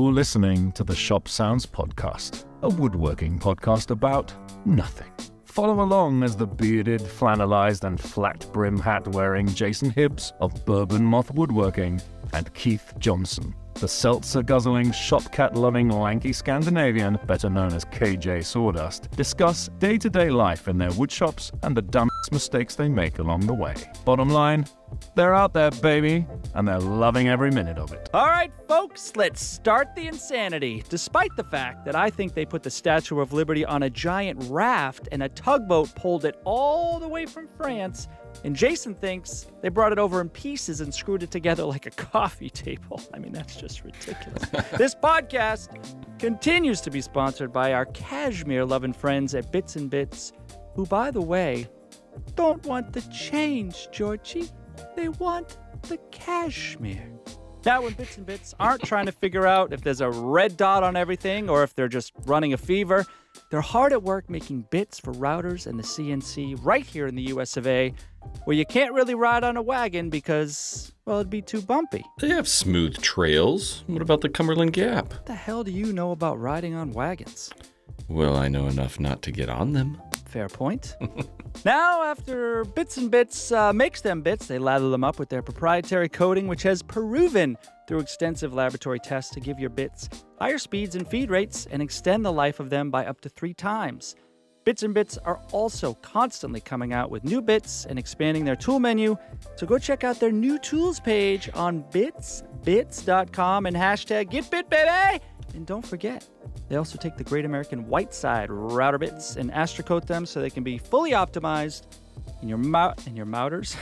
You're listening to the Shop Sounds Podcast, a woodworking podcast about nothing. Follow along as the bearded, flannelized, and flat-brim hat-wearing Jason Hibbs of Bourbon Moth Woodworking and Keith Johnson, the seltzer-guzzling, shop-cat-loving, lanky Scandinavian, better known as KJ Sawdust, discuss day-to-day life in their wood shops and the dumbest mistakes they make along the way. Bottom line, they're out there, baby, and they're loving every minute of it. All right, folks, let's start the insanity. Despite the fact that I think they put the Statue of Liberty on a giant raft and a tugboat pulled it all the way from France, and Jason thinks they brought it over in pieces and screwed it together like a coffee table. I mean, that's just ridiculous. This podcast continues to be sponsored by our cashmere-loving friends at Bits and Bits, who, by the way, don't want the change, Georgie. They want the cashmere. Now, when Bits and Bits aren't trying to figure out if there's a red dot on everything or if they're just running a fever, they're hard at work making bits for routers and the CNC right here in the US of A, where you can't really ride on a wagon because, well, it'd be too bumpy. They have smooth trails. What about the Cumberland Gap? What the hell do you know about riding on wagons? Well, I know enough not to get on them. Fair point. Now, after Bits and Bits makes them bits, they lather them up with their proprietary coating, which has proven through extensive laboratory tests to give your bits higher speeds and feed rates and extend the life of them by up to 3 times. Bits and Bits are also constantly coming out with new bits and expanding their tool menu, so go check out their new tools page on bitsbits.com and hashtag GetBitBaby! And don't forget, they also take the Great American Whiteside router bits and astrocoat them so they can be fully optimized in your routers,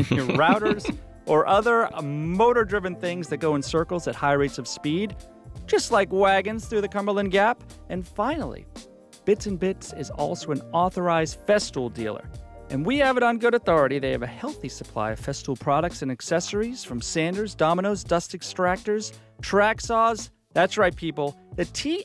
or other motor-driven things that go in circles at high rates of speed, just like wagons through the Cumberland Gap. And finally, Bits and Bits is also an authorized Festool dealer. And we have it on good authority. They have a healthy supply of Festool products and accessories from sanders, dominoes, dust extractors, track saws. That's right, people. The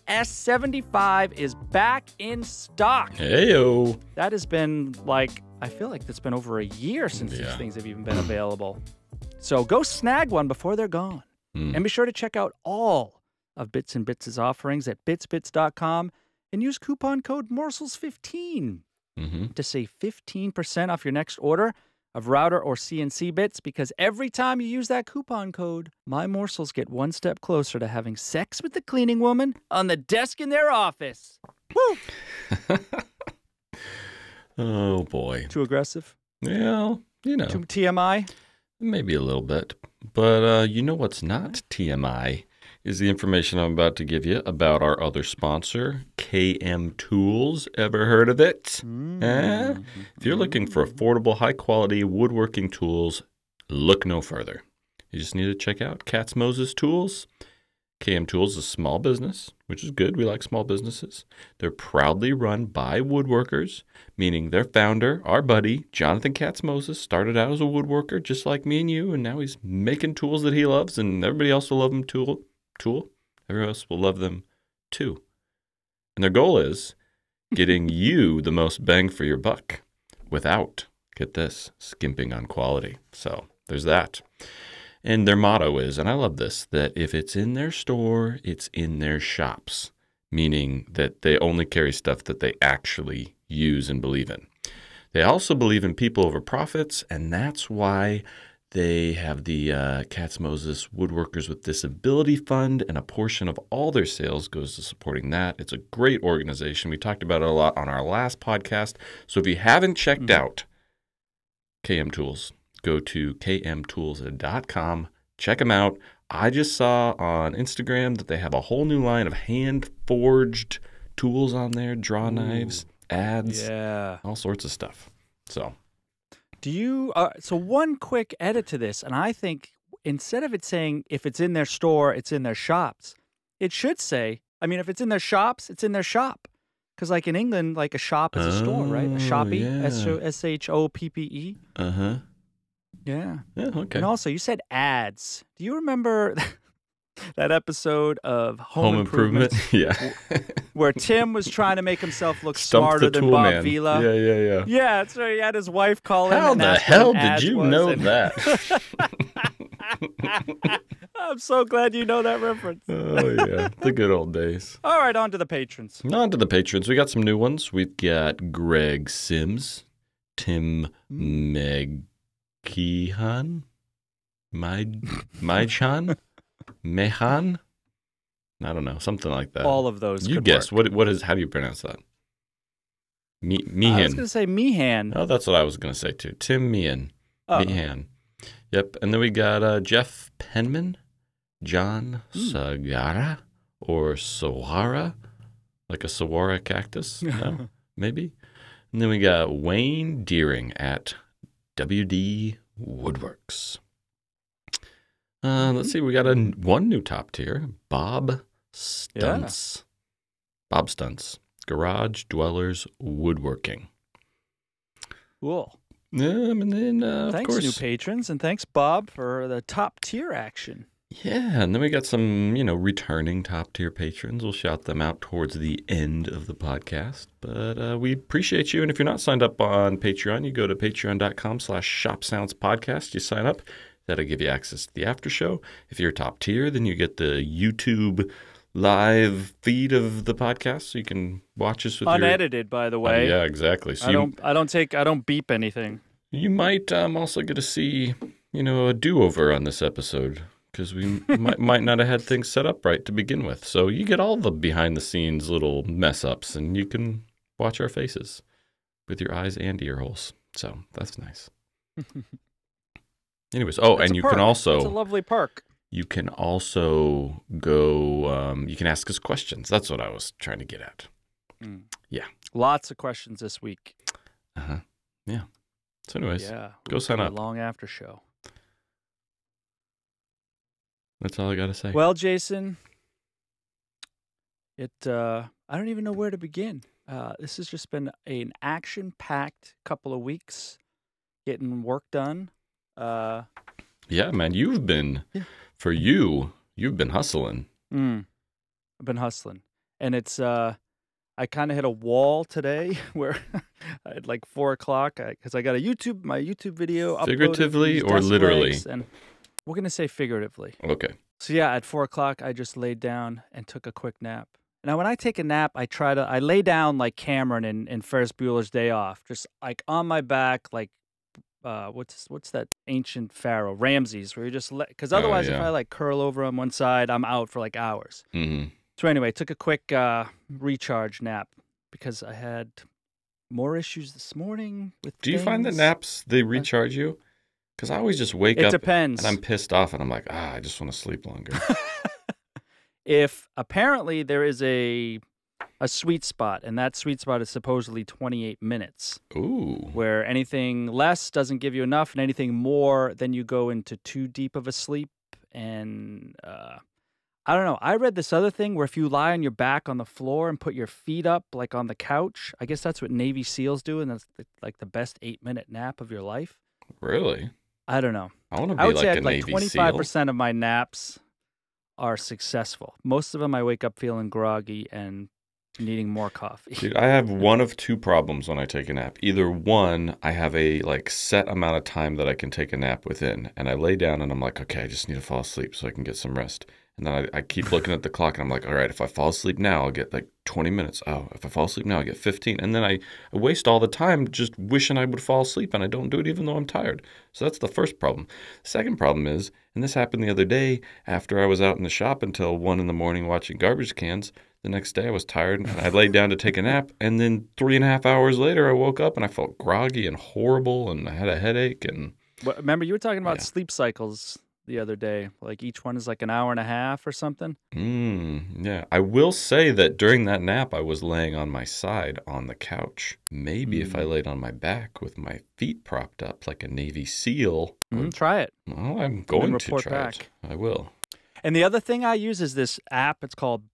TS75 is back in stock. Heyo. That has been I feel like it's been over a year since these things have even been available. So go snag one before they're gone. And be sure to check out all of Bits and Bits' offerings at bitsbits.com and use coupon code Morsels15 to save 15% off your next order of router or CNC bits, because every time you use that coupon code, my morsels get one step closer to having sex with the cleaning woman on the desk in their office. Woo! Oh, boy. Too aggressive? Well, you know. Too TMI? Maybe a little bit. But you know what's not TMI is the information I'm about to give you about our other sponsor, KM Tools. Ever heard of it? If you're looking for affordable, high-quality woodworking tools, look no further. You just need to check out Katz Moses Tools. KM Tools is a small business, which is good. We like small businesses. They're proudly run by woodworkers, meaning their founder, our buddy, Jonathan Katz Moses, started out as a woodworker just like me and you, and now he's making tools that he loves, and everybody else will love him tool. Everyone else will love them too. And their goal is getting you the most bang for your buck without, get this, skimping on quality. So there's that. And their motto is, and I love this, that if it's in their store, it's in their shops, meaning that they only carry stuff that they actually use and believe in. They also believe in people over profits, and that's why they have the Katz Moses Woodworkers with Disability Fund, and a portion of all their sales goes to supporting that. It's a great organization. We talked about it a lot on our last podcast. So if you haven't checked out KM Tools, go to kmtools.com. Check them out. I just saw on Instagram that they have a whole new line of hand-forged tools on there, draw knives, ads, all sorts of stuff. So... Do you, so one quick edit to this, and I think instead of it saying if it's in their store, it's in their shops, it should say, I mean, if it's in their shops, it's in their shop. Because like in England, like a shop is a store, right? A shoppy, S-H-O-P-P-E. Uh-huh. Yeah. Yeah, okay. And also, you said ads. Do you remember that episode of Home Improvement? Yeah. Where Tim was trying to make himself look smarter than Bob man. Vila. Yeah. Yeah, so he had his wife call him. How the hell did you know that? I'm so glad you know that reference. Oh, yeah. The good old days. All right, on to the patrons. On to the patrons. We got some new ones. We've got Greg Sims, Tim Megkihan, Maichan, Mehan. I don't know, something like that. All of those. You could guess. work. What is? How do you pronounce that? I was Meehan. going to say Meehan. Oh, that's what I was going to say too. Tim Meehan. Oh. Meehan. Yep. And then we got Jeff Penman, John Sagara, or Sawara, like a saguaro cactus. No, maybe. And then we got Wayne Deering at WD Woodworks. Let's see. We got one new top tier, Bob Stunts. Bob Stunts, Garage Dwellers Woodworking. Cool. And then, of Thanks, course, new patrons, and thanks, Bob, for the top tier action. yeah, and then we got some, returning top tier patrons. We'll shout them out towards the end of the podcast. But we appreciate you. And if you're not signed up on Patreon, you go to patreon.com/shopsoundspodcast. You sign up. That'll give you access to the after show. If you're top tier, then you get the YouTube live feed of the podcast, so you can watch us with Unedited, by the way. yeah, exactly. So I don't beep anything. you might also get to see, a do-over on this episode, because we might not have had things set up right to begin with. So you get all the behind-the-scenes little mess-ups, and you can watch our faces with your eyes and ear holes. So that's nice. Anyways, and you can also... It's a lovely perk. You can also go, you can ask us questions. That's what I was trying to get at. Yeah. Lots of questions this week. Uh-huh. Yeah. So anyways, Yeah. go sign up. Long after show. That's all I got to say. Well, Jason, I don't even know where to begin. This has just been an action-packed couple of weeks, getting work done. Yeah, man, you've been, you've been hustling. I've been hustling. And it's, I kind of hit a wall today where at like 4 o'clock, because I got my YouTube video uploaded. Figuratively to these or desk literally? legs, and we're going to say figuratively. Okay. So yeah, at 4 o'clock, I just laid down and took a quick nap. Now, when I take a nap, I lay down like Cameron in Ferris Bueller's Day Off, just like on my back, like, what's that ancient pharaoh, Ramses, where you just because otherwise if I like curl over on one side, I'm out for like hours. Mm-hmm. So anyway, took a quick recharge nap because I had more issues this morning with Do you find that things. naps, they recharge you? Because I always just wake It up depends. and I'm pissed off and I'm like, I just want to sleep longer. If apparently there is a sweet spot, and that sweet spot is supposedly 28 minutes. Ooh. Where anything less doesn't give you enough, and anything more, then you go into too deep of a sleep. And I don't know. I read this other thing where if you lie on your back on the floor and put your feet up like on the couch, I guess that's what Navy SEALs do, and that's like the best 8-minute nap of your life. Really? I don't know. I want to I be would like say a I'd like Navy SEAL. 25% of my naps are successful. Most of them I wake up feeling groggy and needing more coffee. Dude, I have one of two problems when I take a nap. Either one, I have a set amount of time that I can take a nap within, and I lay down and I'm like, okay, I just need to fall asleep so I can get some rest. And then I keep looking at the clock and I'm like, all right, if I fall asleep now, I'll get like 20 minutes. Oh, if I fall asleep now, I'll get 15. And then I waste all the time just wishing I would fall asleep, and I don't do it even though I'm tired. So that's the first problem. The second problem is, and this happened the other day after I was out in the shop until 1 a.m. watching garbage cans. The next day I was tired and I laid down to take a nap. And then 3.5 hours later, I woke up and I felt groggy and horrible and I had a headache. And But remember, you were talking about sleep cycles the other day. Like each one is like an hour and a half or something. Yeah. I will say that during that nap, I was laying on my side on the couch. Maybe if I laid on my back with my feet propped up like a Navy SEAL. Try it. Well, I'm going to report try back. it. I will. And the other thing I use is this app. It's called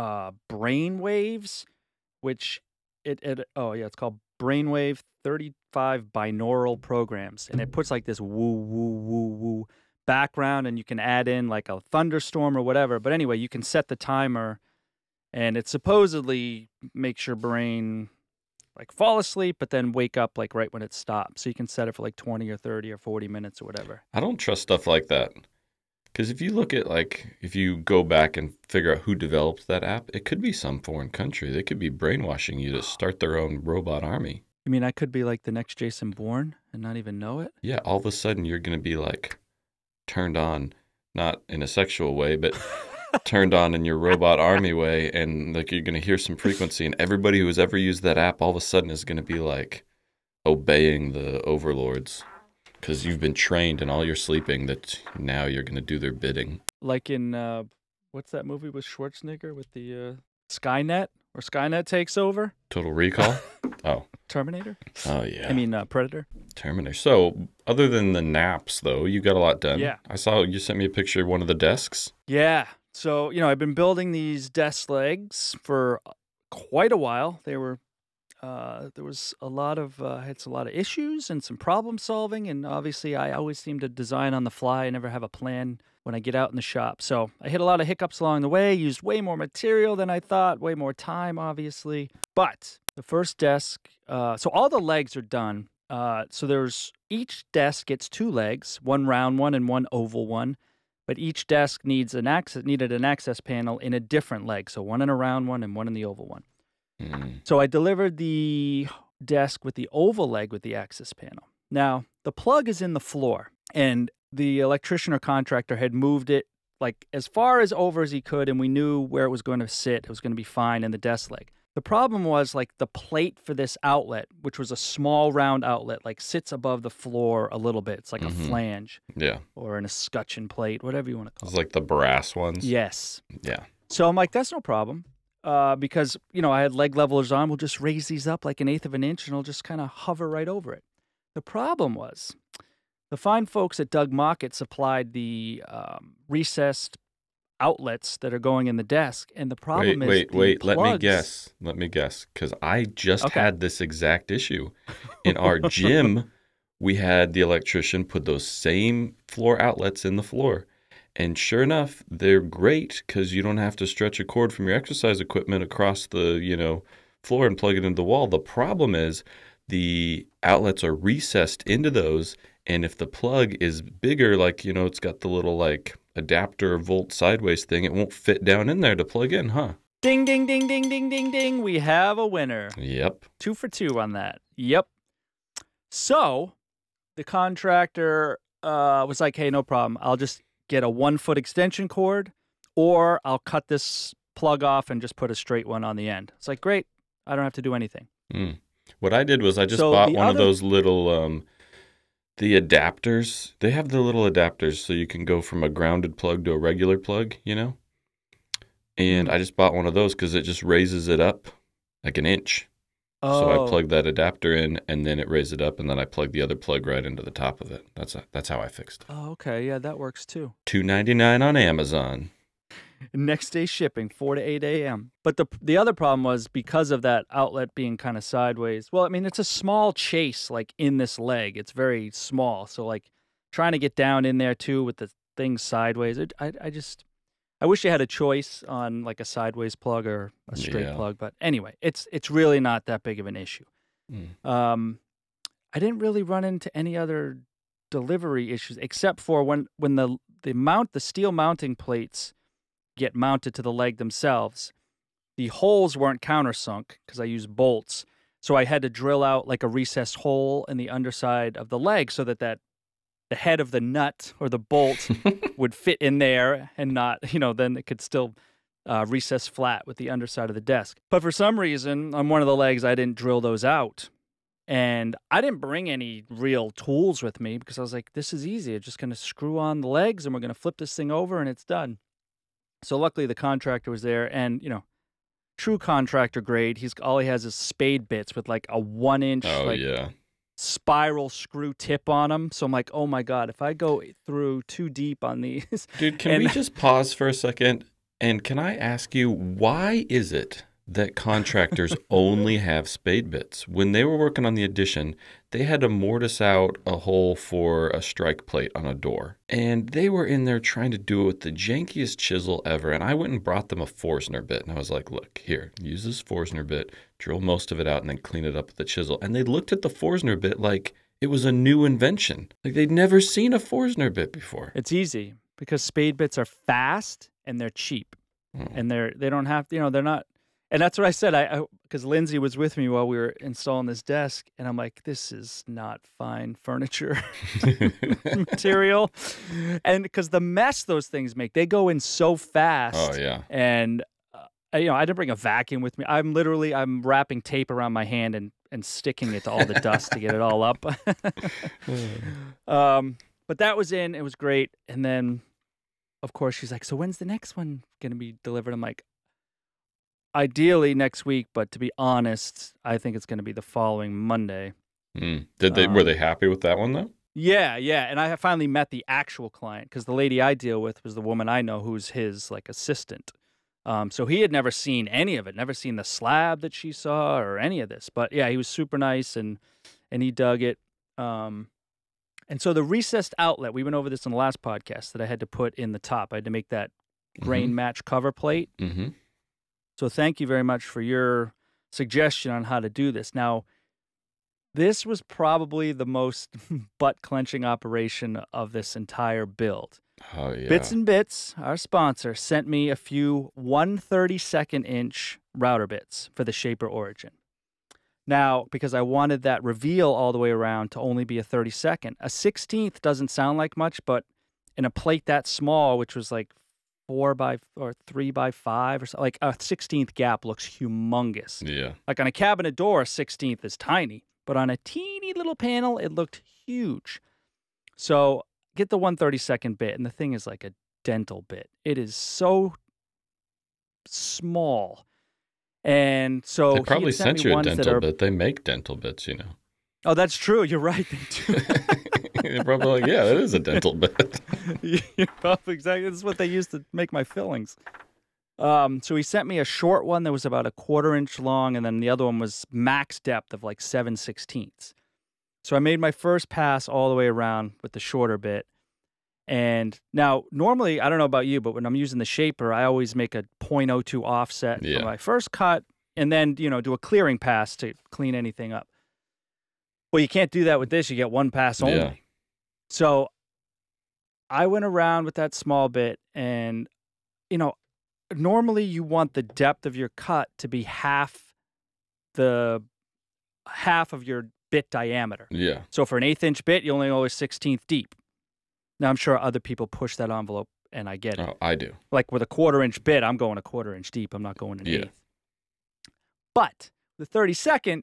Brainwaves, which it's called Brainwave 35 binaural programs, and it puts like this woo woo woo woo background, and you can add in like a thunderstorm or whatever. But anyway, you can set the timer, and it supposedly makes your brain like fall asleep, but then wake up like right when it stops. So you can set it for like 20 or 30 or 40 minutes or whatever. I don't trust stuff like that. Because if you look at, like, if you go back and figure out who developed that app, it could be some foreign country. They could be brainwashing you to start their own robot army. You mean I could be like the next Jason Bourne and not even know it? Yeah, all of a sudden you're going to be like turned on, not in a sexual way, but turned on in your robot army way. And like you're going to hear some frequency, and everybody who has ever used that app all of a sudden is going to be like obeying the overlords because you've been trained in all your sleeping that now you're going to do their bidding. Like in, what's that movie with Schwarzenegger with the Skynet? Where Skynet takes over? Total Recall? Oh. Terminator? Oh, yeah. I mean, Predator? Terminator. So, other than the naps, though, you got a lot done. Yeah. I saw you sent me a picture of one of the desks. Yeah. So, I've been building these desk legs for quite a while. They were, there was a lot of, I had a lot of issues and some problem solving. And obviously, I always seem to design on the fly. I never have a plan when I get out in the shop. So I hit a lot of hiccups along the way, used way more material than I thought, way more time, obviously. But the first desk, so all the legs are done. So there's, each desk gets 2 legs, one round one and one oval one. But each desk needed an access panel in a different leg. So one in a round one and one in the oval one. So I delivered the desk with the oval leg with the access panel. Now, the plug is in the floor, and the electrician or contractor had moved it like as far as over as he could, and we knew where it was going to sit. It was going to be fine in the desk leg. The problem was like the plate for this outlet, which was a small round outlet, like sits above the floor a little bit. It's like a flange. Yeah. Or an escutcheon plate, whatever you want to call it. It's like the brass ones. Yes. Yeah. So I'm like, that's no problem. Because, I had leg levelers on. We'll just raise these up like 1/8 of an inch and it'll just kind of hover right over it. The problem was the fine folks at Doug Mockett supplied the recessed outlets that are going in the desk. And the problem is Wait. plugs. Let me guess. Because I just had this exact issue. In our gym, we had the electrician put those same floor outlets in the floor. And sure enough, they're great because you don't have to stretch a cord from your exercise equipment across the, floor and plug it into the wall. The problem is the outlets are recessed into those. And if the plug is bigger, like, it's got the little like adapter volt sideways thing, it won't fit down in there to plug in, huh? Ding, ding, ding, ding, ding, ding, ding. We have a winner. Yep. 2 for 2 on that. Yep. So the contractor was like, hey, no problem. I'll just get a 1-foot extension cord, or I'll cut this plug off and just put a straight one on the end. It's like, great. I don't have to do anything. What I did was I just bought one of those little, the adapters. They have the little adapters so you can go from a grounded plug to a regular plug, And I just bought one of those because it just raises it up like 1 inch. Oh. So I plug that adapter in, and then it raises it up, and then I plug the other plug right into the top of it. That's how I fixed it. Oh, okay. Yeah, that works too. $2.99 on Amazon. Next day shipping, 4 to 8 a.m. But the other problem was because of that outlet being kind of sideways. Well, I mean, it's a small chase like in this leg. It's very small. So like trying to get down in there too with the thing sideways. I wish you had a choice on like a sideways plug or a straight plug. But anyway, it's really not that big of an issue. I didn't really run into any other delivery issues except for when the steel mounting plates get mounted to the leg themselves, the holes weren't countersunk because I used bolts. So I had to drill out like a recessed hole in the underside of the leg so that the head of the nut or the bolt would fit in there and not, then it could still recess flat with the underside of the desk. But for some reason, on one of the legs, I didn't drill those out. And I didn't bring any real tools with me because I was like, this is easy. I'm just going to screw on the legs and we're going to flip this thing over and it's done. So luckily the contractor was there and, true contractor grade. All he has is spade bits with like a 1-inch spiral screw tip on them. So I'm like, oh my God, if I go through too deep on these. Dude, can we just pause for a second? And can I ask you, why is it that contractors only have spade bits? When they were working on the addition, they had to mortise out a hole for a strike plate on a door. And they were in there trying to do it with the jankiest chisel ever. And I went and brought them a Forstner bit. And I was like, look, here, use this Forstner bit, drill most of it out, and then clean it up with the chisel. And they looked at the Forstner bit like it was a new invention. Like they'd never seen a Forstner bit before. It's easy. because spade bits are fast and they're cheap, Mm. and they don't have, they're not. And that's what I said. I because Lindsay was with me while we were installing this desk, and I'm like, this is not fine furniture material, and because the mess those things make, they go in so fast. Oh, yeah. And I didn't bring a vacuum with me. I'm wrapping tape around my hand and sticking it to all the dust to get it all up. But that was in. It was great. And then, of course, she's like, so when's the next one going to be delivered? I'm like, ideally next week, but to be honest, I think it's going to be the following Monday. Mm. Were they happy with that one, though? Yeah. And I finally met the actual client, because the lady I deal with was the woman I know who's his assistant. So he had never seen any of it, never seen the slab that she saw or any of this. But yeah, he was super nice and he dug it. And so the recessed outlet, we went over this in the last podcast, that I had to put in the top. I had to make that grain match cover plate. Mm-hmm. So thank you very much for your suggestion on how to do this. Now, this was probably the most butt-clenching operation of this entire build. Oh, yeah. Bits and Bits, our sponsor, sent me a few 1/32 inch router bits for the Shaper Origin. Now, because I wanted that reveal all the way around to only be a 32nd, a 16th doesn't sound like much, but in a plate that small, which was like 3x5 or so, like a 16th gap looks humongous. Yeah. Like on a cabinet door, a 16th is tiny, but on a teeny little panel, it looked huge. So get the 1/32 bit, and the thing is like a dental bit. It is so small. And so They probably he had sent you a me ones that dental bit. They make dental bits, Oh, that's true. You're right. They do. They're probably like, yeah, that is a dental bit. You're probably exactly. This is what they used to make my fillings. So he sent me a short one that was about a 1/4 inch long, and then the other one was max depth of like 7/16. So I made my first pass all the way around with the shorter bit. And now, normally, I don't know about you, but when I'm using the Shaper, I always make a 0.02 offset for my first cut, and then, do a clearing pass to clean anything up. Well, you can't do that with this. You get one pass only. Yeah. So I went around with that small bit, and, normally you want the depth of your cut to be half of your bit diameter. Yeah. So for an 1/8 inch bit, you only go a 16th deep. Now, I'm sure other people push that envelope, and I get it. Oh, I do. Like with a 1/4 inch bit, I'm going a 1/4 inch deep. I'm not going an 1/8. But the 32nd,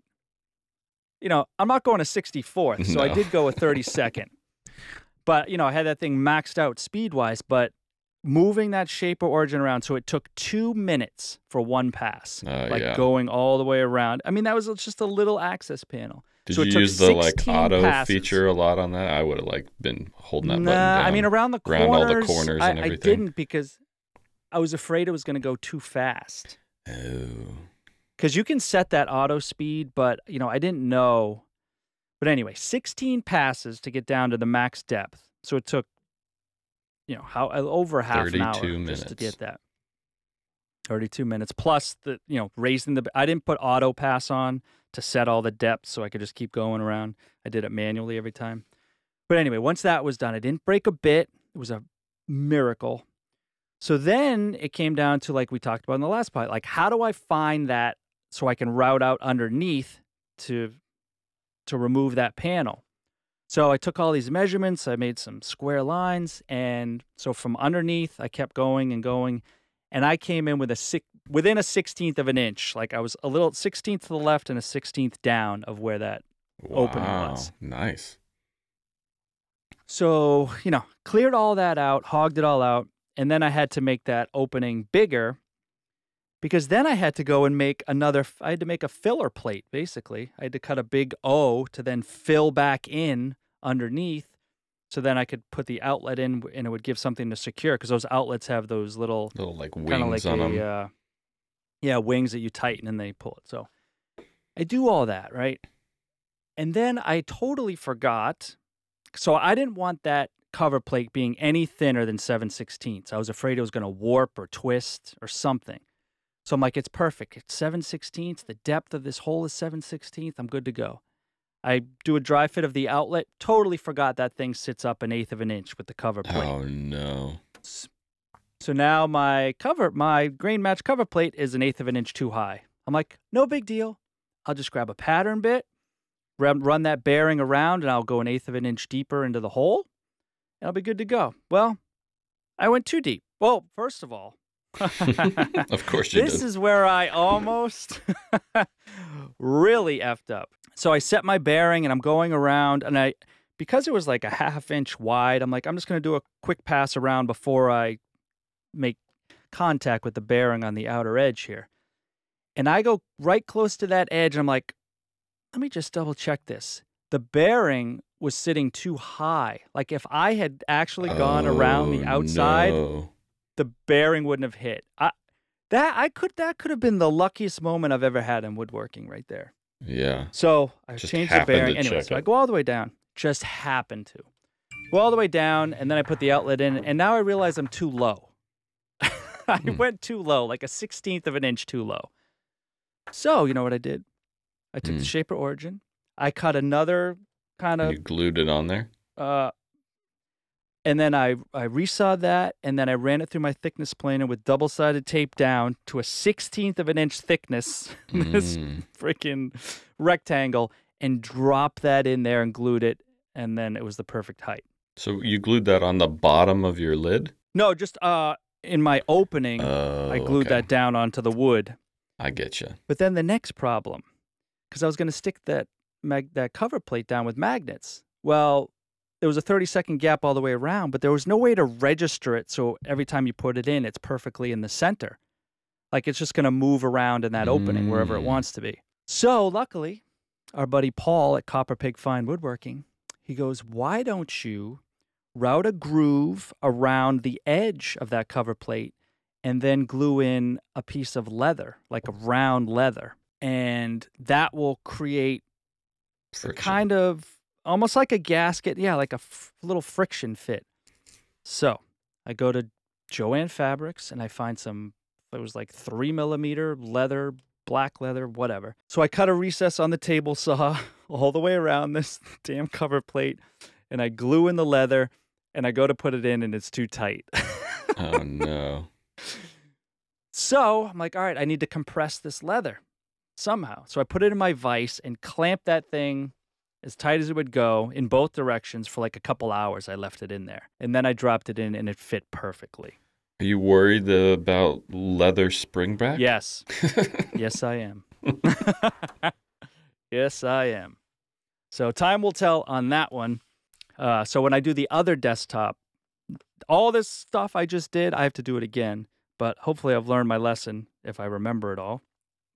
I'm not going a 64th, so I did go a 32nd. But, I had that thing maxed out speed-wise, but moving that Shaper Origin around, so it took 2 minutes for one pass, going all the way around. I mean, that was just a little access panel. Did so you use the auto feature a lot on that? I would have been holding that button down. I mean, around all the corners and everything. I didn't, because I was afraid it was going to go too fast. Oh. Because you can set that auto speed, but I didn't know. But anyway, 16 passes to get down to the max depth. So it took over half an hour just to get that. 32 minutes plus the raising the. I didn't put auto pass on to set all the depths, so I could just keep going around. I did it manually every time. But anyway, once that was done, I didn't break a bit. It was a miracle. So then it came down to, like we talked about in the last part, like, how do I find that so I can route out underneath to remove that panel? So I took all these measurements. I made some square lines, and so from underneath, I kept going and going. And I came in with within a 16th of an inch. Like I was a little 16th to the left and a 16th down of where that opening was. Nice. So, cleared all that out, hogged it all out. And then I had to make that opening bigger, because then I had to go and make I had to make a filler plate, basically. I had to cut a big O to then fill back in underneath. So then I could put the outlet in, and it would give something to secure, because those outlets have those little like wings on them. Wings that you tighten and they pull it. So I do all that, right? And then I totally forgot. So I didn't want that cover plate being any thinner than 7/16. I was afraid it was going to warp or twist or something. So I'm like, it's perfect. It's 7/16. The depth of this hole is 7/16. I'm good to go. I do a dry fit of the outlet. Totally forgot that thing sits up 1/8 of an inch with the cover plate. Oh, no. So now my grain match cover plate is 1/8 of an inch too high. I'm like, no big deal. I'll just grab a pattern bit, run that bearing around, and I'll go 1/8 of an inch deeper into the hole, and I'll be good to go. Well, I went too deep. Well, first of all, Of course you this did. is where I almost really effed up. So I set my bearing and I'm going around, and because it was like a 1/2 inch wide, I'm like, I'm just going to do a quick pass around before I make contact with the bearing on the outer edge here. And I go right close to that edge, and I'm like, let me just double check this. The bearing was sitting too high. Like if I had actually gone around the outside, No. the bearing wouldn't have hit. That could have been the luckiest moment I've ever had in woodworking right there. Yeah. So I Just changed the happened bearing. to Anyway, check so I it. go all the way down. Just happened to. Go all the way down, and then I put the outlet in, and now I realize I'm too low. I went too low, like a 1/16 of an inch too low. So, you know what I did? I took the Shaper Origin. I cut another kind of You glued it on there? and then I resawed that, and then I ran it through my thickness planer with double-sided tape down to a 1/16 of an inch thickness, this freaking rectangle, and dropped that in there and glued it, and then it was the perfect height. So you glued that on the bottom of your lid? No, just in my opening, I glued that down onto the wood. I get you. But then the next problem, because I was going to stick that cover plate down with magnets. Well, there was a 30-second gap all the way around, but there was no way to register it so every time you put it in, it's perfectly in the center. Like it's just going to move around in that opening wherever it wants to be. So luckily, our buddy Paul at Copper Pig Fine Woodworking, he goes, why don't you route a groove around the edge of that cover plate and then glue in a piece of leather, like a round leather. And that will create a kind of almost like a gasket. Yeah, like a little friction fit. So I go to Joann Fabrics and I find it was like 3mm leather, black leather, whatever. So I cut a recess on the table saw all the way around this damn cover plate, and I glue in the leather, and I go to put it in, and it's too tight. Oh, no. So I'm like, all right, I need to compress this leather somehow. So I put it in my vise and clamped that thing as tight as it would go in both directions for like a couple hours. I left it in there. And then I dropped it in, and it fit perfectly. Are you worried about leather springback? Yes. Yes, I am. Yes, I am. So time will tell on that one. So when I do the other desktop, all this stuff I just did, I have to do it again. But hopefully I've learned my lesson if I remember it all.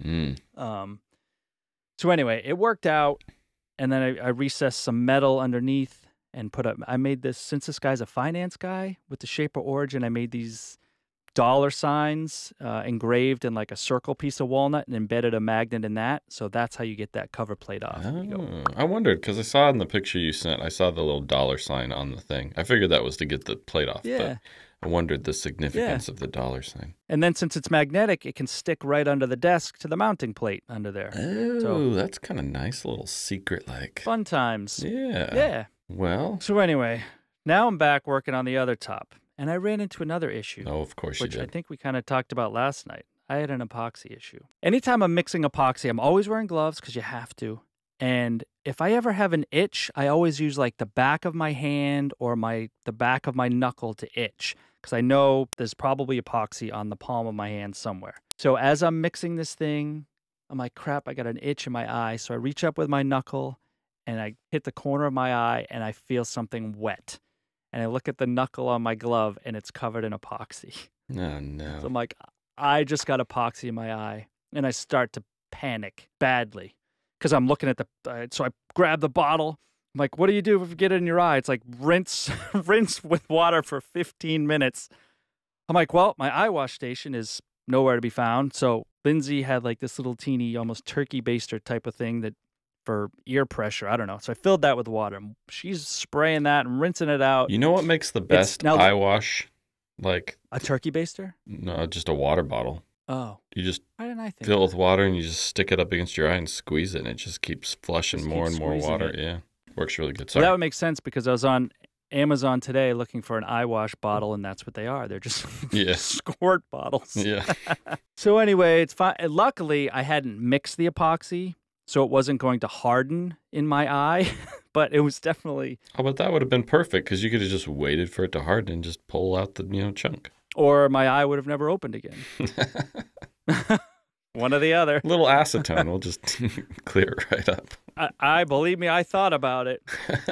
So anyway, it worked out. And then I recessed some metal underneath and I made this, since this guy's a finance guy with the Shaper Origin, I made these dollar signs engraved in like a circle piece of walnut and embedded a magnet in that. So that's how you get that cover plate off. Oh, I wondered because I saw in the picture you sent, I saw the little dollar sign on the thing. I figured that was to get the plate off. Yeah. But I wondered the significance of the dollar sign. And then since it's magnetic, it can stick right under the desk to the mounting plate under there. Oh, that's kind of nice, little secret like. Fun times. Yeah. Yeah. Well. So anyway, now I'm back working on the other top. And I ran into another issue. Oh, of course you which did. I think we kind of talked about last night. I had an epoxy issue. Anytime I'm mixing epoxy, I'm always wearing gloves because you have to. And if I ever have an itch, I always use like the back of my hand or the back of my knuckle to itch because I know there's probably epoxy on the palm of my hand somewhere. So as I'm mixing this thing, I'm like, crap, I got an itch in my eye. So I reach up with my knuckle and I hit the corner of my eye and I feel something wet. And I look at the knuckle on my glove, and it's covered in epoxy. Oh, no. So I'm like, I just got epoxy in my eye. And I start to panic badly because I'm looking at so I grab the bottle. I'm like, what do you do if you get it in your eye? It's like rinse with water for 15 minutes. I'm like, well, my eye wash station is nowhere to be found. So Lindsay had like this little teeny, almost turkey baster type of thing that for ear pressure. I don't know. So I filled that with water. She's spraying that and rinsing it out. You know what makes the best eye wash? Like a turkey baster? No, just a water bottle. Oh. You just why didn't I think fill it with water and you just stick it up against your eye and squeeze it, and it just keeps flushing more and more water. Yeah. Works really good. Sorry. Well, that would make sense because I was on Amazon today looking for an eye wash bottle, and that's what they are. They're just Yeah. squirt bottles. Yeah. So anyway, it's fine. Luckily, I hadn't mixed the epoxy, so it wasn't going to harden in my eye, but it was definitely... Oh, but that would have been perfect because you could have just waited for it to harden and just pull out the, chunk. Or my eye would have never opened again. One or the other. A little acetone will just clear it right up. I believe me, I thought about it.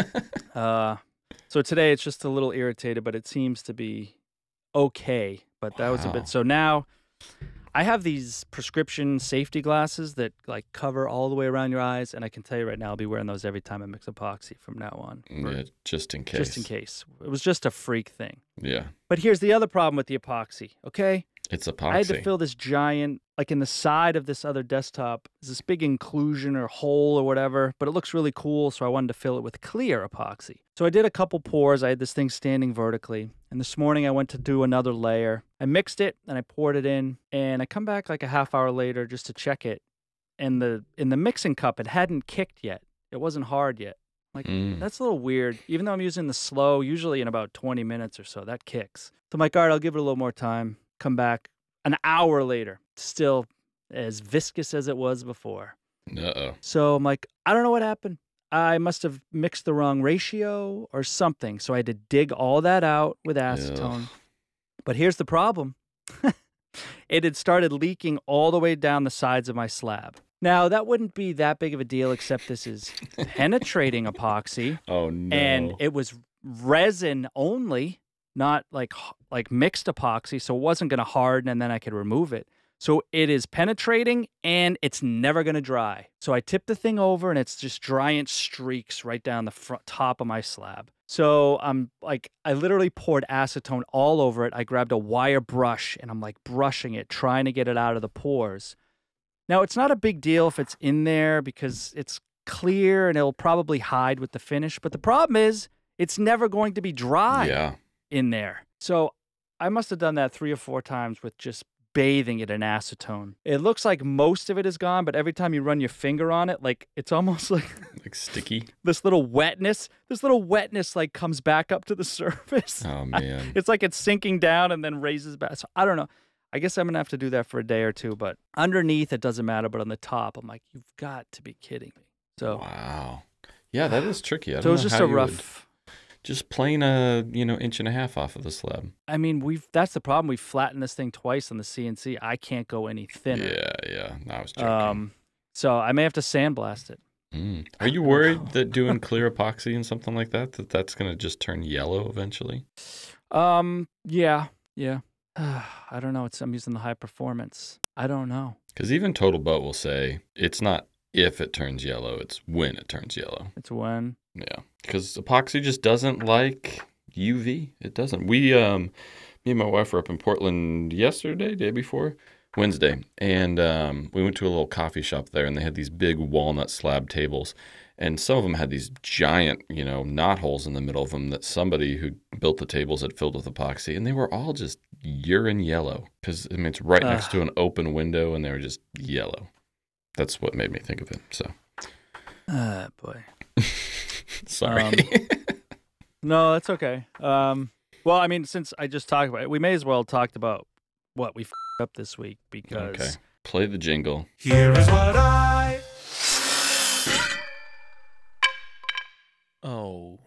So today it's just a little irritated, but it seems to be okay. But that was a Wow. bit. So now I have these prescription safety glasses that like cover all the way around your eyes, and I can tell you right now, I'll be wearing those every time I mix epoxy from now on. Yeah, just in case. Just in case. It was just a freak thing. Yeah. But here's the other problem with the epoxy, okay? It's epoxy. I had to fill this giant, like in the side of this other desktop, there's this big inclusion or hole or whatever, but it looks really cool, so I wanted to fill it with clear epoxy. So I did a couple pours. I had this thing standing vertically, and this morning I went to do another layer. I mixed it, and I poured it in, and I come back like a half hour later just to check it, and in the mixing cup, it hadn't kicked yet. It wasn't hard yet. Like, that's a little weird. Even though I'm using the slow, usually in about 20 minutes or so, that kicks. So I'm like, all right, I'll give it a little more time. Come back an hour later, still as viscous as it was before. Uh-oh. So I'm like, I don't know what happened. I must have mixed the wrong ratio or something. So I had to dig all that out with acetone. Ugh. But here's the problem. It had started leaking all the way down the sides of my slab. Now, that wouldn't be that big of a deal, except this is penetrating epoxy. Oh, no. And it was resin only, not like mixed epoxy, so it wasn't going to harden and then I could remove it. So it is penetrating and it's never going to dry. So I tip the thing over and it's just giant streaks right down the front top of my slab. So I'm like, I literally poured acetone all over it. I grabbed a wire brush and I'm like brushing it, trying to get it out of the pores. Now, it's not a big deal if it's in there because it's clear and it'll probably hide with the finish. But the problem is it's never going to be dry in there. So I must have done that 3 or 4 times with just bathing it in acetone. It looks like most of it is gone, but every time you run your finger on it, like it's almost like sticky. This little wetness like comes back up to the surface. Oh, man. It's like it's sinking down and then raises back. So I don't know. I guess I'm going to have to do that for a day or two, but underneath it doesn't matter, but on the top, I'm like, you've got to be kidding me. So Wow. Yeah, that is tricky. I so don't it was know just how a you rough. just plain a, 1.5 inches off of the slab. I mean, that's the problem. We've flattened this thing twice on the CNC. I can't go any thinner. Yeah. No, I was joking. So I may have to sandblast it. Are you worried that doing clear epoxy and something like that's going to just turn yellow eventually? Yeah. I don't know. I'm using the high performance. I don't know. Because even Total Boat will say it's not if it turns yellow, it's when it turns yellow. It's when. Yeah, because epoxy just doesn't like UV. It doesn't. Me and my wife were up in Portland day before, Wednesday, and we went to a little coffee shop there, and they had these big walnut slab tables, and some of them had these giant, knot holes in the middle of them that somebody who built the tables had filled with epoxy, and they were all just urine yellow because it's right next to an open window, and they were just yellow. That's what made me think of it. So, boy. Sorry. No, that's okay. Well, I mean, since I just talked about it, we may as well talk about what we f***ed up this week because... Okay. Play the jingle. Here is what I... Oh,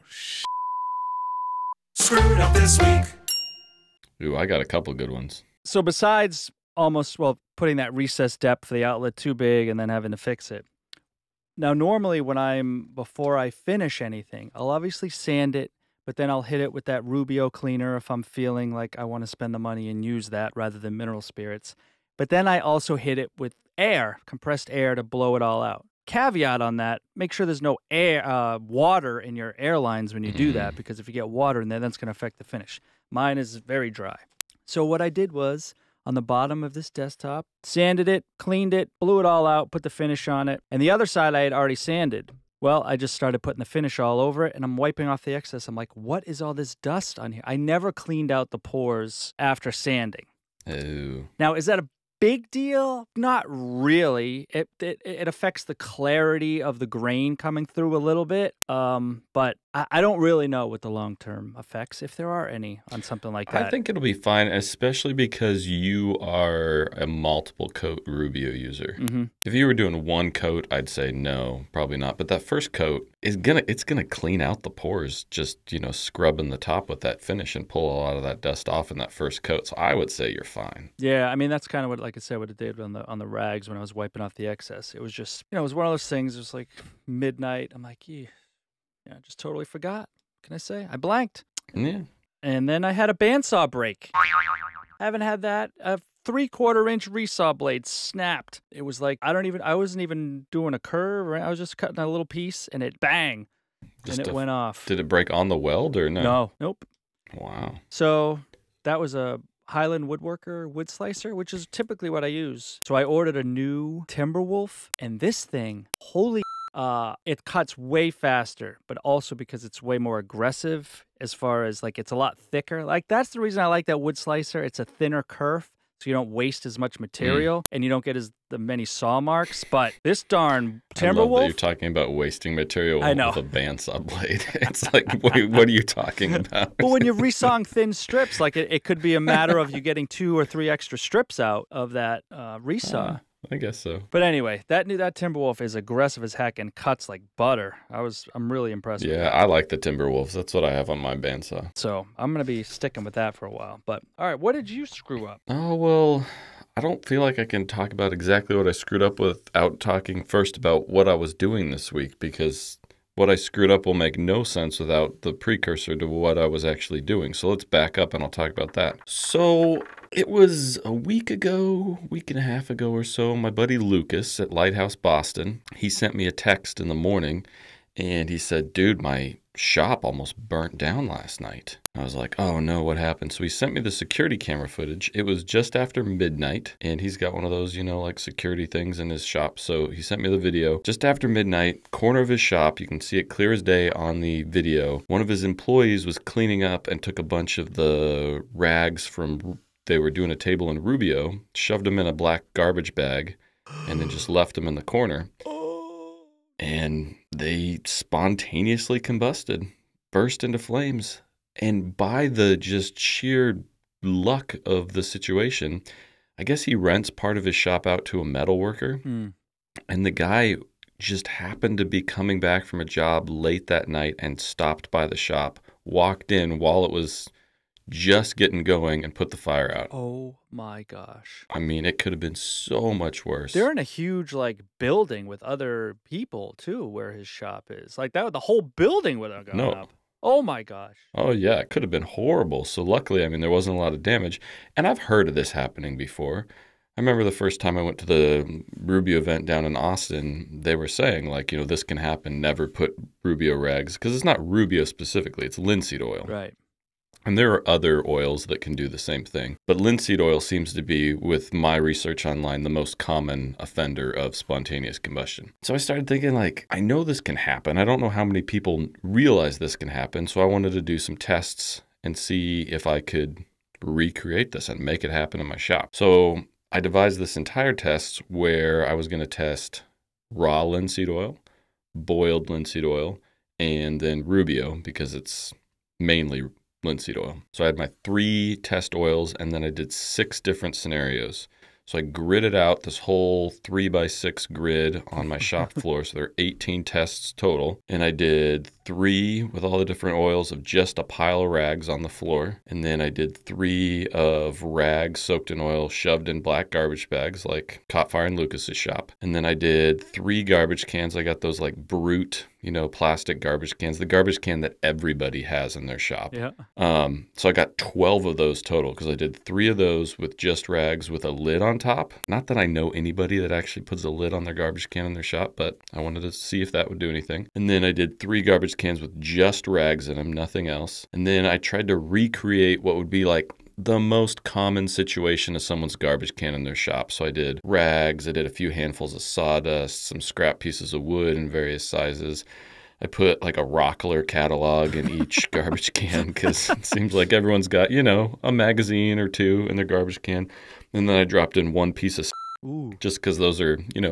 screwed up this week. Ooh, I got a couple good ones. So besides putting that recessed depth for the outlet too big and then having to fix it. Now, normally before I finish anything, I'll obviously sand it, but then I'll hit it with that Rubio cleaner if I'm feeling like I want to spend the money and use that rather than mineral spirits. But then I also hit it with compressed air to blow it all out. Caveat on that, make sure there's no water in your air lines when you do that, because if you get water in there, that's going to affect the finish. Mine is very dry. So what I did was, on the bottom of this desktop, sanded it, cleaned it, blew it all out, put the finish on it. And the other side I had already sanded. Well, I just started putting the finish all over it, and I'm wiping off the excess. I'm like, what is all this dust on here? I never cleaned out the pores after sanding. Oh. Now, is that a big deal? Not really. It affects the clarity of the grain coming through a little bit. But I don't really know what the long-term effects, if there are any, on something like that. I think it'll be fine, especially because you are a multiple coat Rubio user. Mm-hmm. If you were doing one coat, I'd say no, probably not. But that first coat is it's gonna clean out the pores, just scrubbing the top with that finish and pull a lot of that dust off in that first coat. So I would say you're fine. Yeah, I mean that's kind of what, like I said, what it did on the rags when I was wiping off the excess. It was just, it was one of those things. It was like midnight. I'm like, yeah, I just totally forgot. What can I say? I blanked. Yeah. And then I had a bandsaw break. Haven't had that. A 3/4-inch resaw blade snapped. It was like I wasn't even doing a curve. Right? I was just cutting a little piece, and it bang, and it went off. Did it break on the weld or no? No, nope. Wow. So that was a Highland Woodworker wood slicer, which is typically what I use. So I ordered a new Timberwolf, and this thing, holy, it cuts way faster, but also because it's way more aggressive as far as like it's a lot thicker. Like that's the reason I like that wood slicer. It's a thinner kerf, so you don't waste as much material and you don't get the many saw marks. But this darn I love that Timberwolf, you're talking about wasting material I know. with a bandsaw blade. It's like, what are you talking about? but when you're resawing thin strips, like it could be a matter of you getting 2 or 3 extra strips out of that resaw. I guess so. But anyway, that Timberwolf is aggressive as heck and cuts like butter. I'm really impressed with Yeah, that. I like the Timberwolves. That's what I have on my bandsaw. So I'm going to be sticking with that for a while. But all right, what did you screw up? Oh, well, I don't feel like I can talk about exactly what I screwed up without talking first about what I was doing this week, because what I screwed up will make no sense without the precursor to what I was actually doing. So let's back up and I'll talk about that. So it was a week and a half ago or so, my buddy Lucas at Lighthouse Boston, he sent me a text in the morning and he said, dude, my shop almost burnt down last night. I was like, oh no, what happened? So he sent me the security camera footage. It was just after midnight, and he's got one of those, like security things in his shop. So he sent me the video. Just after midnight, corner of his shop, you can see it clear as day on the video. One of his employees was cleaning up and took a bunch of the rags from, they were doing a table in Rubio, shoved them in a black garbage bag, and then just left them in the corner. And they spontaneously combusted, burst into flames. And by the just sheer luck of the situation, I guess he rents part of his shop out to a metal worker. And the guy just happened to be coming back from a job late that night and stopped by the shop, walked in while it was just getting going and put the fire out. Oh my gosh. I mean, it could have been so much worse. They're in a huge like building with other people too where his shop is. Like that, the whole building would have gone up. Oh my gosh. Oh yeah, it could have been horrible. So luckily, I mean, there wasn't a lot of damage. And I've heard of this happening before. I remember the first time I went to the Rubio event down in Austin, they were saying like, this can happen. Never put Rubio rags, because it's not Rubio specifically, it's linseed oil. Right. And there are other oils that can do the same thing. But linseed oil seems to be, with my research online, the most common offender of spontaneous combustion. So I started thinking, like, I know this can happen. I don't know how many people realize this can happen. So I wanted to do some tests and see if I could recreate this and make it happen in my shop. So I devised this entire test where I was going to test raw linseed oil, boiled linseed oil, and then Rubio, because it's mainly linseed oil. So I had my 3 test oils, and then I did 6 different scenarios. So I gridded out this whole 3x6 grid on my shop floor. So there are 18 tests total. And I did 3 with all the different oils of just a pile of rags on the floor. And then I did 3 of rags soaked in oil, shoved in black garbage bags, like caught fire in Lucas's shop. And then I did 3 garbage cans. I got those like Brute, plastic garbage cans, the garbage can that everybody has in their shop. Yeah. So I got 12 of those total, because I did 3 of those with just rags with a lid on top. Not that I know anybody that actually puts a lid on their garbage can in their shop, but I wanted to see if that would do anything. And then I did 3 garbage cans with just rags in them, nothing else. And then I tried to recreate what would be like the most common situation of someone's garbage can in their shop. So I did rags, I did a few handfuls of sawdust, some scrap pieces of wood in various sizes. I put like a Rockler catalog in each garbage can, because it seems like everyone's got, a magazine or 2 in their garbage can. And then I dropped in 1 piece of Ooh. just because those are,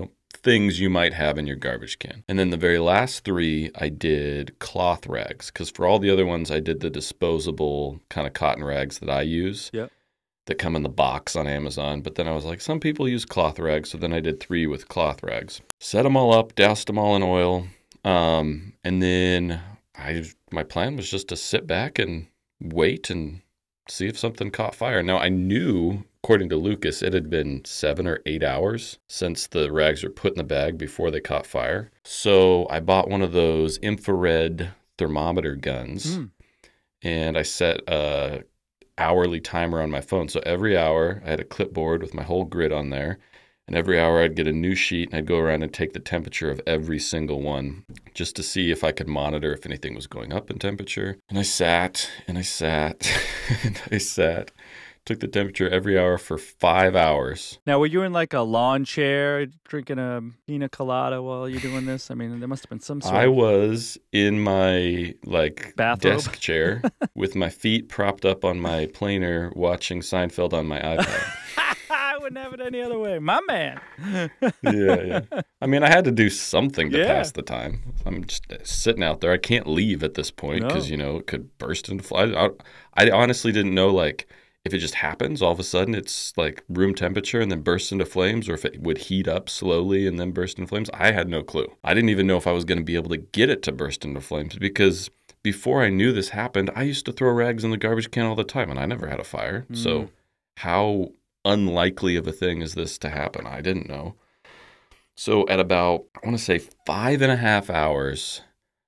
things you might have in your garbage can. And then the very last 3, I did cloth rags, because for all the other ones, I did the disposable kind of cotton rags that I use. Yep. That come in the box on Amazon. But then I was like, some people use cloth rags, so then I did 3 with cloth rags. Set them all up, doused them all in oil, and then my plan was just to sit back and wait and see if something caught fire. Now, I knew, according to Lucas, it had been 7 or 8 hours since the rags were put in the bag before they caught fire. So I bought one of those infrared thermometer guns, and I set a hourly timer on my phone. So every hour I had a clipboard with my whole grid on there, and every hour I'd get a new sheet and I'd go around and take the temperature of every single one just to see if I could monitor if anything was going up in temperature. And I sat and I sat and I sat, took the temperature every hour for 5 hours. Now, were you in like a lawn chair drinking a pina colada while you're doing this? I mean, there must have been some sort I of... was in my Bathrobe? desk chair with my feet propped up on my planer watching Seinfeld on my iPad. I wouldn't have it any other way. My man. Yeah. I mean, I had to do something to Yeah. pass the time. I'm just sitting out there. I can't leave at this point because, it could burst into flames. I honestly didn't know, like, if it just happens, all of a sudden it's like room temperature and then bursts into flames, or if it would heat up slowly and then burst into flames. I had no clue. I didn't even know if I was going to be able to get it to burst into flames, because before I knew this happened, I used to throw rags in the garbage can all the time and I never had a fire. So how unlikely of a thing is this to happen? I didn't know. So at about, I want to say 5.5 hours,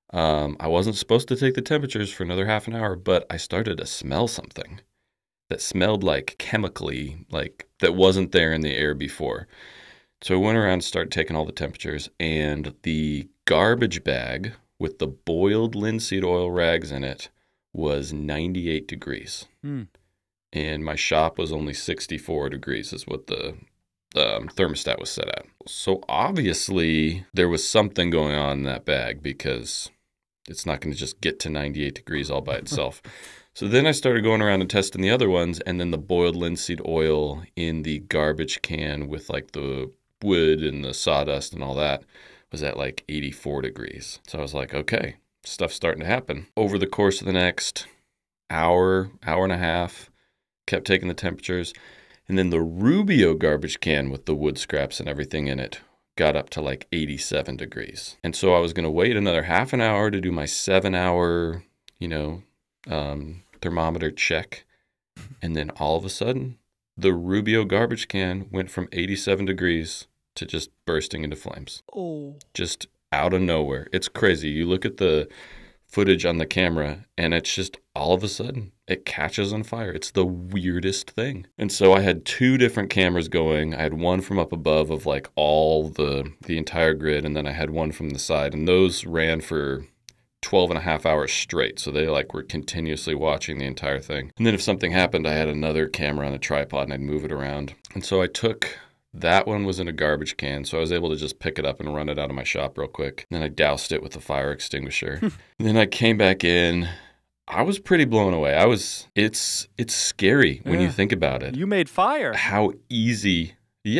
I wasn't supposed to take the temperatures for another half an hour, but I started to smell something that smelled like chemically, like that wasn't there in the air before. So I went around and started taking all the temperatures, and the garbage bag with the boiled linseed oil rags in it was 98 degrees. And my shop was only 64 degrees is what the thermostat was set at. So obviously there was something going on in that bag, because it's not going to just get to 98 degrees all by itself. So then I started going around and testing the other ones, and then the boiled linseed oil in the garbage can with like the wood and the sawdust and all that was at like 84 degrees. So I was like, okay, stuff's starting to happen. Over the course of the next hour and a half, kept taking the temperatures, and then the Rubio garbage can with the wood scraps and everything in it got up to like 87 degrees. And so I was going to wait another half an hour to do my 7-hour, thermometer check. And then all of a sudden, the Rubio garbage can went from 87 degrees to just bursting into flames. Oh. Just out of nowhere. It's crazy. You look at the footage on the camera and it's just all of a sudden it catches on fire. It's the weirdest thing. And so I had 2 different cameras going. I had one from up above of like all the entire grid, and then I had one from the side, and those ran for 12.5 hours straight. So they like were continuously watching the entire thing. And then if something happened, I had another camera on a tripod and I'd move it around. And so I took, that one was in a garbage can, so I was able to just pick it up and run it out of my shop real quick. And then I doused it with a fire extinguisher. And then I came back in. I was pretty blown away. It's scary when you think about it. You made fire. How easy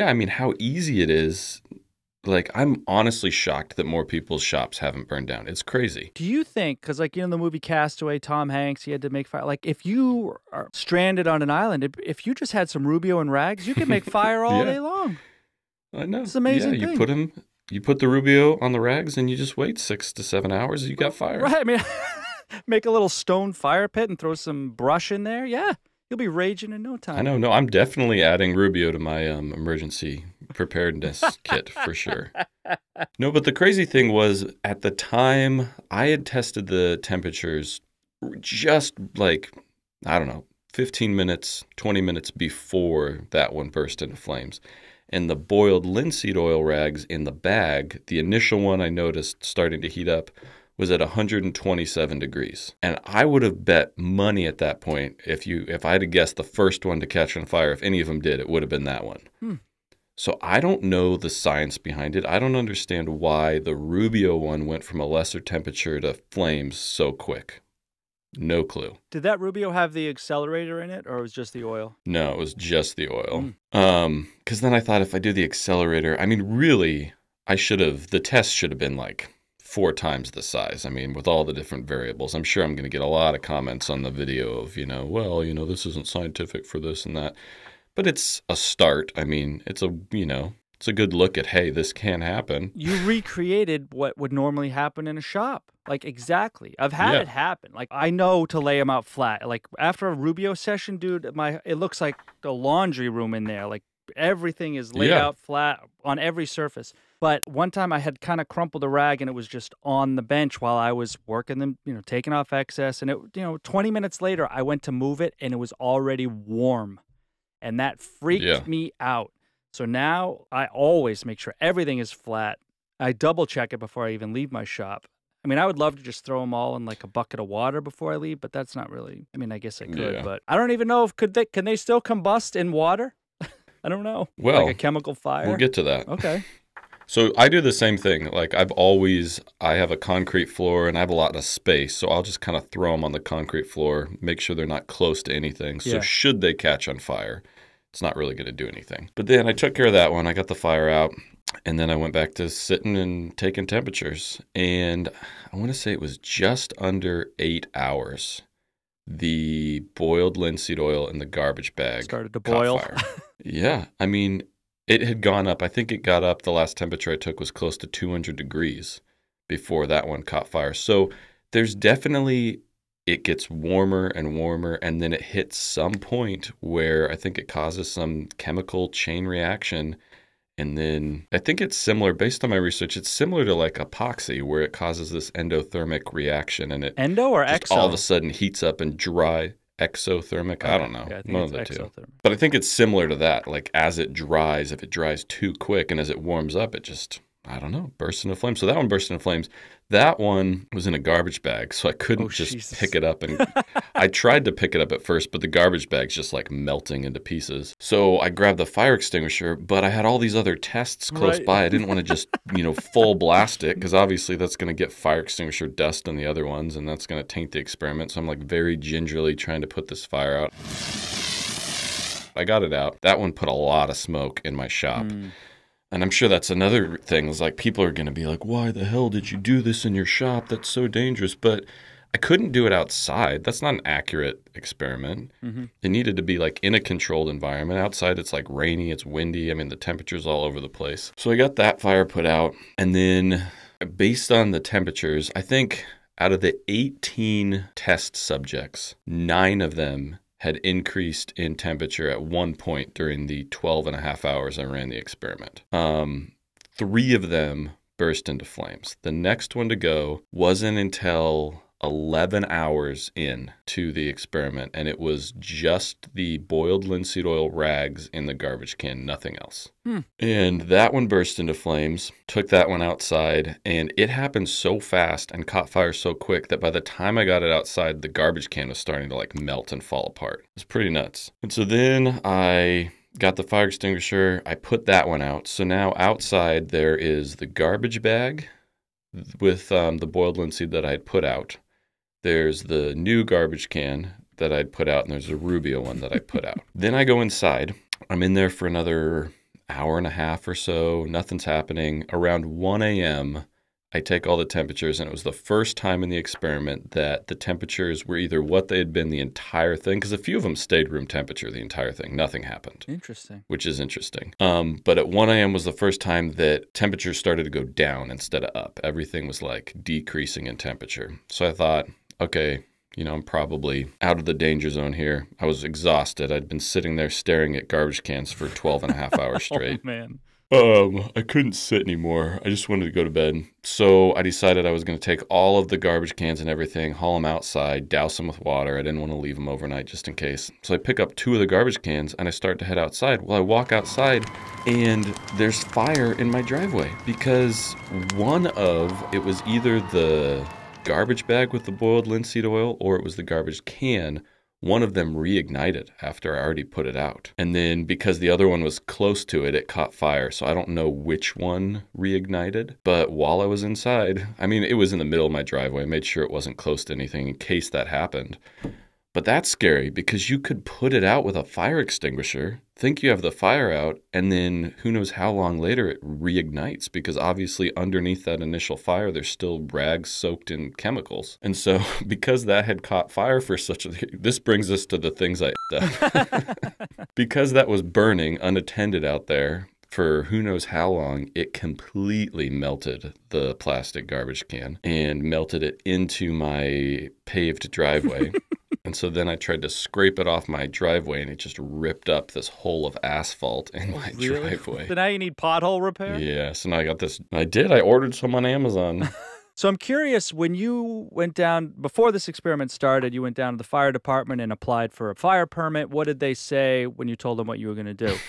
it is. Like, I'm honestly shocked that more people's shops haven't burned down. It's crazy. Do you think, because like, in the movie Castaway, Tom Hanks, he had to make fire. Like, if you are stranded on an island, if you just had some Rubio and rags, you could make fire all day long. I know. It's an amazing thing. You put the Rubio on the rags and you just wait 6 to 7 hours, you got fire. Right. I mean, make a little stone fire pit and throw some brush in there. Yeah. You'll be raging in no time. I know. No, I'm definitely adding Rubio to my emergency preparedness kit for sure. No, but the crazy thing was, at the time, I had tested the temperatures just like, I don't know, 15 minutes, 20 minutes before that one burst into flames. And the boiled linseed oil rags in the bag, the initial one I noticed starting to heat up, was at 127 degrees. And I would have bet money at that point, if I had to guess the first one to catch on fire, if any of them did, it would have been that one. So I don't know the science behind it. I don't understand why the Rubio one went from a lesser temperature to flames so quick. No clue. Did that Rubio have the accelerator in it, or was it just the oil? No, it was just the oil. Because then I thought, if I do the accelerator, I mean, really, the test should have been like 4 times the size. I mean, with all the different variables, I'm sure I'm going to get a lot of comments on the video of, this isn't scientific for this and that. But it's a start. I mean, it's a good look at, hey, this can happen. You recreated what would normally happen in a shop. Like, exactly. I've had it happen. Like, I know to lay them out flat. Like, after a Rubio session, dude, it looks like the laundry room in there. Like, everything is laid out flat on every surface. But one time I had kind of crumpled a rag and it was just on the bench while I was working them, taking off excess. And 20 minutes later, I went to move it and it was already warm. And that freaked me out. So now I always make sure everything is flat. I double check it before I even leave my shop. I mean, I would love to just throw them all in like a bucket of water before I leave, but that's not really, I mean, I guess I could, but I don't even know if can they still combust in water? I don't know. Well, like a chemical fire? We'll get to that. Okay. So I do the same thing. Like I have a concrete floor and I have a lot of space. So I'll just kind of throw them on the concrete floor, make sure they're not close to anything. So should they catch on fire, it's not really going to do anything. But then I took care of that one. I got the fire out and then I went back to sitting and taking temperatures. And I want to say it was just under 8 hours. The boiled linseed oil in the garbage bag started to boil. Fire. Yeah. I mean, it had gone up. I think it got up. The last temperature I took was close to 200 degrees before that one caught fire. So there's definitely, it gets warmer and warmer, and then it hits some point where I think it causes some chemical chain reaction. And then I think it's similar, based on my research, it's similar to like epoxy, where it causes this endothermic reaction, and it endo or exo? All of a sudden heats up and dry. Exothermic? Okay. I don't know. Yeah, one of the two. But I think it's similar to that. Like as it dries, if it dries too quick, and as it warms up, it just, I don't know, bursts into flames. So that one burst into flames. That one was in a garbage bag, so I couldn't pick it up. And I tried to pick it up at first, but the garbage bag's just like melting into pieces. So I grabbed the fire extinguisher, but I had all these other tests close by. I didn't want to just, full blast it, because obviously that's going to get fire extinguisher dust on the other ones, and that's going to taint the experiment. So I'm like very gingerly trying to put this fire out. I got it out. That one put a lot of smoke in my shop. And I'm sure that's another thing, is like people are going to be like, why the hell did you do this in your shop? That's so dangerous. But I couldn't do it outside. That's not an accurate experiment. It needed to be like in a controlled environment. Outside, it's like rainy, it's windy. I mean, the temperature's all over the place. So I got that fire put out. And then based on the temperatures, I think out of the 18 test subjects, 9 of them had increased in temperature at one point during the 12 and a half hours I ran the experiment. 3 of them burst into flames. The next one to go wasn't until 11 hours in to the experiment, and it was just the boiled linseed oil rags in the garbage can, nothing else. And that one burst into flames, took that one outside, and it happened so fast and caught fire so quick that by the time I got it outside, the garbage can was starting to like melt and fall apart. It was pretty nuts. And so then I got the fire extinguisher, I put that one out. So now outside there is the garbage bag with the boiled linseed that I had put out. There's the new garbage can that I'd put out, and there's a Rubio one that I put out. Then I go inside. I'm in there for another hour and a half or so. Nothing's happening. Around 1 a.m., I take all the temperatures, and it was the first time in the experiment that the temperatures were either what they had been the entire thing, because a few of them stayed room temperature the entire thing. Nothing happened. Interesting. Which is interesting. But at 1 a.m. was the first time that temperatures started to go down instead of up. Everything was like decreasing in temperature. So I thought, okay, I'm probably out of the danger zone here. I was exhausted. I'd been sitting there staring at garbage cans for 12 and a half hours straight. Oh, man. I couldn't sit anymore. I just wanted to go to bed. So I decided I was going to take all of the garbage cans and everything, haul them outside, douse them with water. I didn't want to leave them overnight just in case. So I pick up 2 of the garbage cans and I start to head outside. Well, I walk outside and there's fire in my driveway because it was either the garbage bag with the boiled linseed oil or it was the garbage can. One of them reignited after I already put it out. And then because the other one was close to it, it caught fire. So I don't know which one reignited. But while I was inside, I mean, it was in the middle of my driveway. I made sure it wasn't close to anything in case that happened. But that's scary because you could put it out with a fire extinguisher, think you have the fire out, and then who knows how long later it reignites because obviously underneath that initial fire, there's still rags soaked in chemicals. And so because that had caught fire for this brings us to the things I because that was burning unattended out there for who knows how long, it completely melted the plastic garbage can and melted it into my paved driveway. And so then I tried to scrape it off my driveway, and it just ripped up this hole of asphalt in my driveway. So now you need pothole repair? Yeah, so now I got this. I ordered some on Amazon. So I'm curious, when you went down, before this experiment started, you went down to the fire department and applied for a fire permit. What did they say when you told them what you were going to do?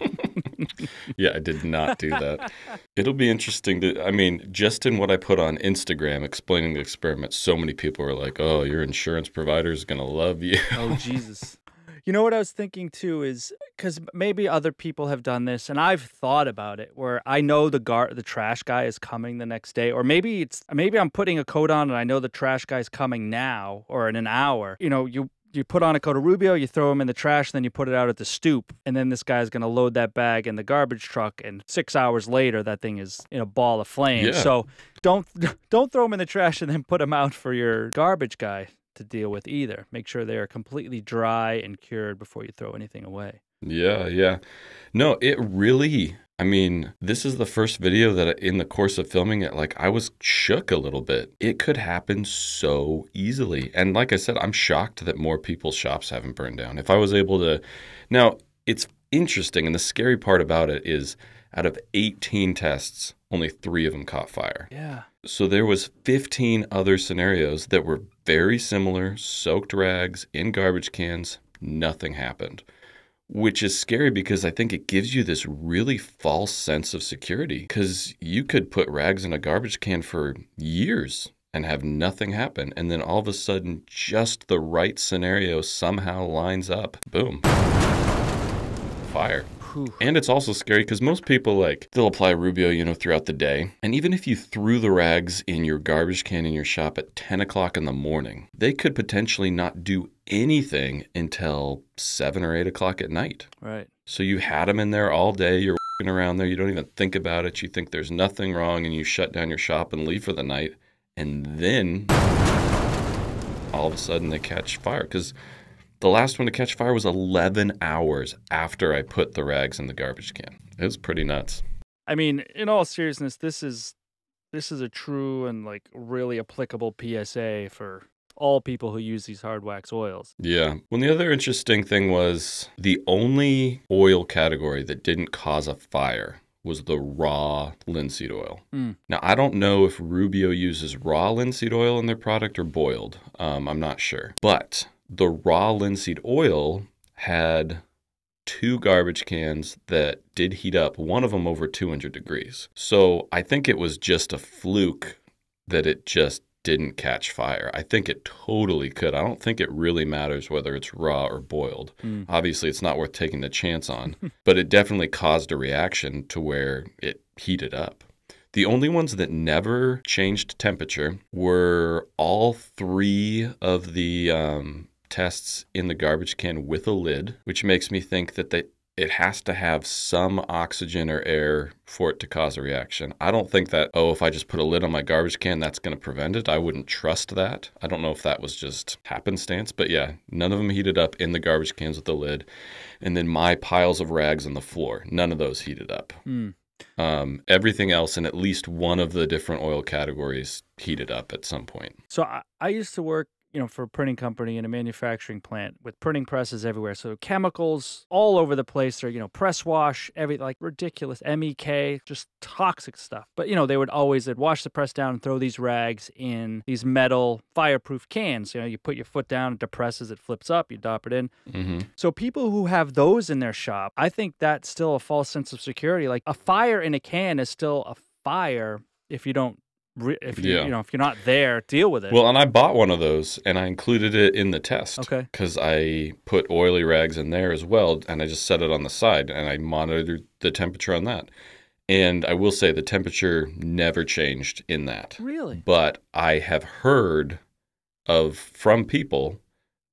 Yeah, I did not do that. It'll be interesting just in what I put on Instagram explaining the experiment, so many people were like, oh, your insurance provider is going to love you. Oh, Jesus. You know what I was thinking too is because maybe other people have done this, and I've thought about it where I know the trash guy is coming the next day, or maybe I'm putting a coat on and I know the trash guy's coming now or in an hour. You know, you put on a coat of Rubio, you throw him in the trash, then you put it out at the stoop, and then this guy's going to load that bag in the garbage truck, and 6 hours later, that thing is in a ball of flames. Yeah. So don't throw him in the trash and then put him out for your garbage guy to deal with either. Make sure they are completely dry and cured before you throw anything away. Yeah. No, it really, this is the first video that in the course of filming it, I was shook a little bit. It could happen so easily. And like I said, I'm shocked that more people's shops haven't burned down. If I was able to, now it's interesting. And the scary part about it is out of 18 tests, only 3 of them caught fire. Yeah. So there was 15 other scenarios that were very similar, soaked rags in garbage cans, nothing happened. Which is scary because I think it gives you this really false sense of security because you could put rags in a garbage can for years and have nothing happen. And then all of a sudden, just the right scenario somehow lines up. Boom. Fire. And it's also scary because most people they'll apply Rubio, throughout the day. And even if you threw the rags in your garbage can in your shop at 10 o'clock in the morning, they could potentially not do anything until 7 or 8 o'clock at night. Right. So you had them in there all day. You're walking around there. You don't even think about it. You think there's nothing wrong and you shut down your shop and leave for the night. And then all of a sudden they catch fire because the last one to catch fire was 11 hours after I put the rags in the garbage can. It was pretty nuts. In all seriousness, this is a true and really applicable PSA for all people who use these hard wax oils. Yeah. Well, the other interesting thing was the only oil category that didn't cause a fire was the raw linseed oil. Now, I don't know if Rubio uses raw linseed oil in their product or boiled. I'm not sure. But the raw linseed oil had 2 garbage cans that did heat up, one of them over 200 degrees. So I think it was just a fluke that it just didn't catch fire. I think it totally could. I don't think it really matters whether it's raw or boiled. Obviously, it's not worth taking the chance on, but it definitely caused a reaction to where it heated up. The only ones that never changed temperature were all 3 of the tests in the garbage can with a lid, which makes me think that it has to have some oxygen or air for it to cause a reaction. I don't think that, if I just put a lid on my garbage can, that's going to prevent it. I wouldn't trust that. I don't know if that was just happenstance, but yeah, none of them heated up in the garbage cans with the lid. And then my piles of rags on the floor, none of those heated up. Everything else in at least one of the different oil categories heated up at some point. So I used to work for a printing company in a manufacturing plant with printing presses everywhere. So chemicals all over the place. They're, press wash, ridiculous MEK, just toxic stuff. But, they'd wash the press down and throw these rags in these metal fireproof cans. You put your foot down, it depresses, it flips up, you drop it in. Mm-hmm. So people who have those in their shop, I think that's still a false sense of security. A fire in a can is still a fire if you don't if you're not there, deal with it. Well, and I bought one of those and I included it in the test. Okay. Because I put oily rags in there as well, and I just set it on the side and I monitored the temperature on that. And I will say the temperature never changed in that. Really? But I have heard from people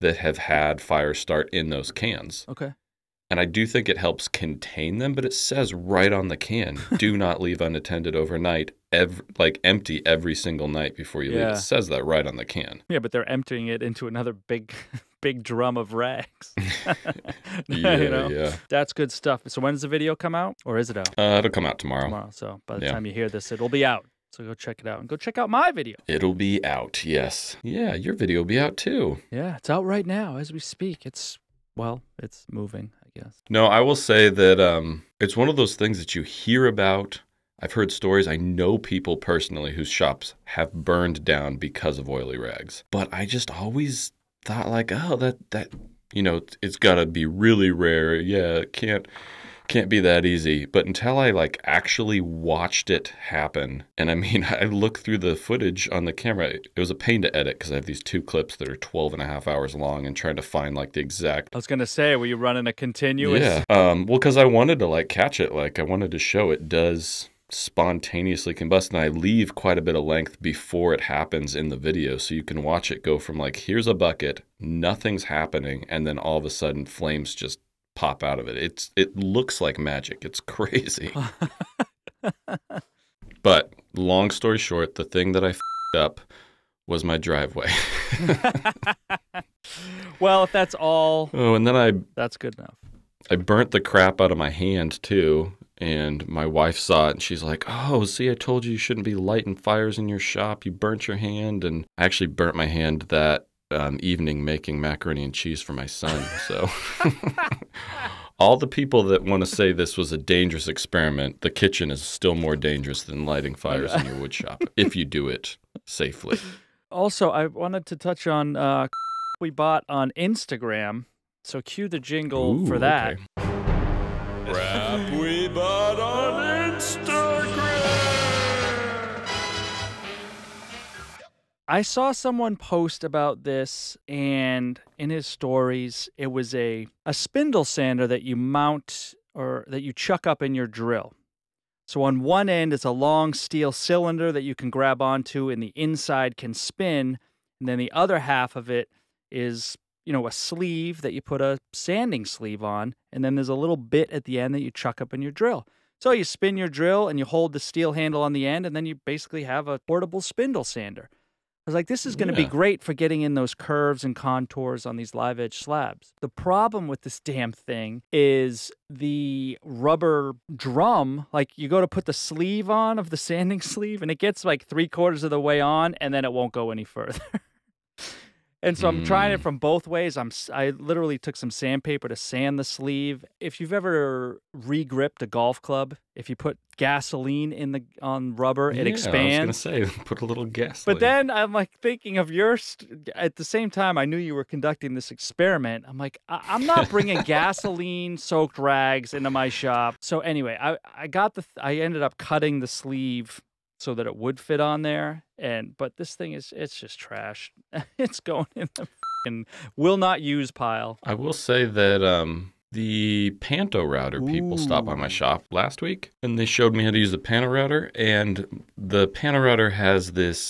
that have had fires start in those cans. Okay. And I do think it helps contain them, but it says right on the can, do not leave unattended overnight, empty every single night before you leave. Yeah. It says that right on the can. Yeah, but they're emptying it into another big drum of rags. Yeah, You know? yeah. That's good stuff. So when does the video come out? Or is it out? It'll come out tomorrow. Tomorrow. So by the Yeah. time you hear this, it'll be out. So go check it out. And go check out my video. It'll be out, yes. Yeah, your video will be out too. Yeah, it's out right now as we speak. It's moving, I guess. No, I will say that it's one of those things that you hear about. I've heard stories. I know people personally whose shops have burned down because of oily rags. But I just always thought like, oh, that it's got to be really rare. Yeah, it can't be that easy. But until I actually watched it happen, and I mean, I looked through the footage on the camera. It was a pain to edit because I have these 2 clips that are 12 and a half hours long and trying to find the exact. I was going to say, were you running a continuous? Yeah. Well, because I wanted to catch it. I wanted to show it does spontaneously combust, and I leave quite a bit of length before it happens in the video, so you can watch it go from here's a bucket, nothing's happening, and then all of a sudden flames just pop out of it. It looks like magic. It's crazy. But long story short, the thing that I f***ed up was my driveway. Well, if that's all, Oh, and then that's good enough. I burnt the crap out of my hand too. And my wife saw it and she's like, oh, see, I told you shouldn't be lighting fires in your shop. You burnt your hand. And I actually burnt my hand that evening making macaroni and cheese for my son. So all the people that want to say this was a dangerous experiment, the kitchen is still more dangerous than lighting fires in your wood shop if you do it safely. Also, I wanted to touch on we bought on Instagram. So cue the jingle for that. Okay. Crap we bought on Instagram. I saw someone post about this, and in his stories, it was a spindle sander that you mount or that you chuck up in your drill. So on one end is a long steel cylinder that you can grab onto, and the inside can spin, and then the other half of it is a sleeve that you put a sanding sleeve on, and then there's a little bit at the end that you chuck up in your drill. So you spin your drill and you hold the steel handle on the end, and then you basically have a portable spindle sander. I was like, this is going to be great for getting in those curves and contours on these live edge slabs. The problem with this damn thing is the rubber drum. You go to put the sleeve on of the sanding sleeve, and it gets 3/4 of the way on, and then it won't go any further. And so I'm trying it from both ways. I literally took some sandpaper to sand the sleeve. If you've ever re-gripped a golf club, if you put gasoline on rubber, it expands. I was going to say, put a little gasoline. But then I'm thinking of at the same time, I knew you were conducting this experiment. I'm like, I'm not bringing gasoline-soaked rags into my shop. So anyway, I ended up cutting the sleeve so that it would fit on there, but this thing it's just trash. It's going in the f***ing will not use pile. I will say that the Panto router people stopped by my shop last week, and they showed me how to use the Panto router. And the Panto router has this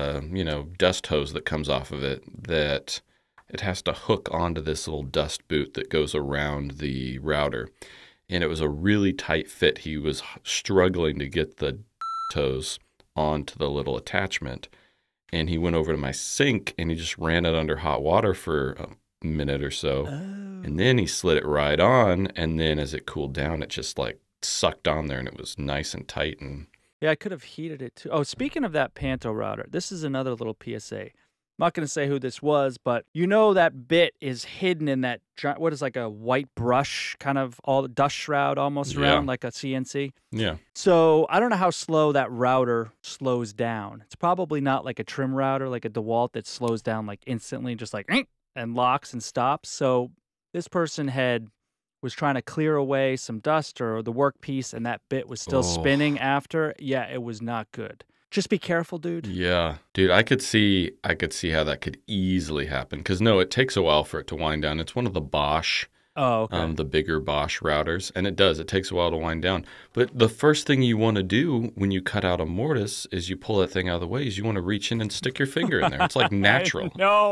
dust hose that comes off of it that it has to hook onto this little dust boot that goes around the router. And it was a really tight fit. He was struggling to get the hose onto the little attachment, and he went over to my sink and he just ran it under hot water for a minute or so, and then he slid it right on, and then as it cooled down, it just sucked on there, and it was nice and tight. And yeah, I could have heated it too. Oh, speaking of that Panto router, this is another little PSA. I'm not going to say who this was, but that bit is hidden in that, what is a white brush, kind of all the dust shroud almost around like a CNC. Yeah. So I don't know how slow that router slows down. It's probably not like a trim router, like a DeWalt that slows down instantly, just and locks and stops. So this person was trying to clear away some dust or the workpiece, and that bit was still spinning after. Yeah, it was not good. Just be careful, dude. Yeah. Dude, I could see how that could easily happen. Because, no, it takes a while for it to wind down. It's one of the Bosch, the bigger Bosch routers. And it does. It takes a while to wind down. But the first thing you want to do when you cut out a mortise is you pull that thing out of the way is you want to reach in and stick your finger in there. It's natural. No.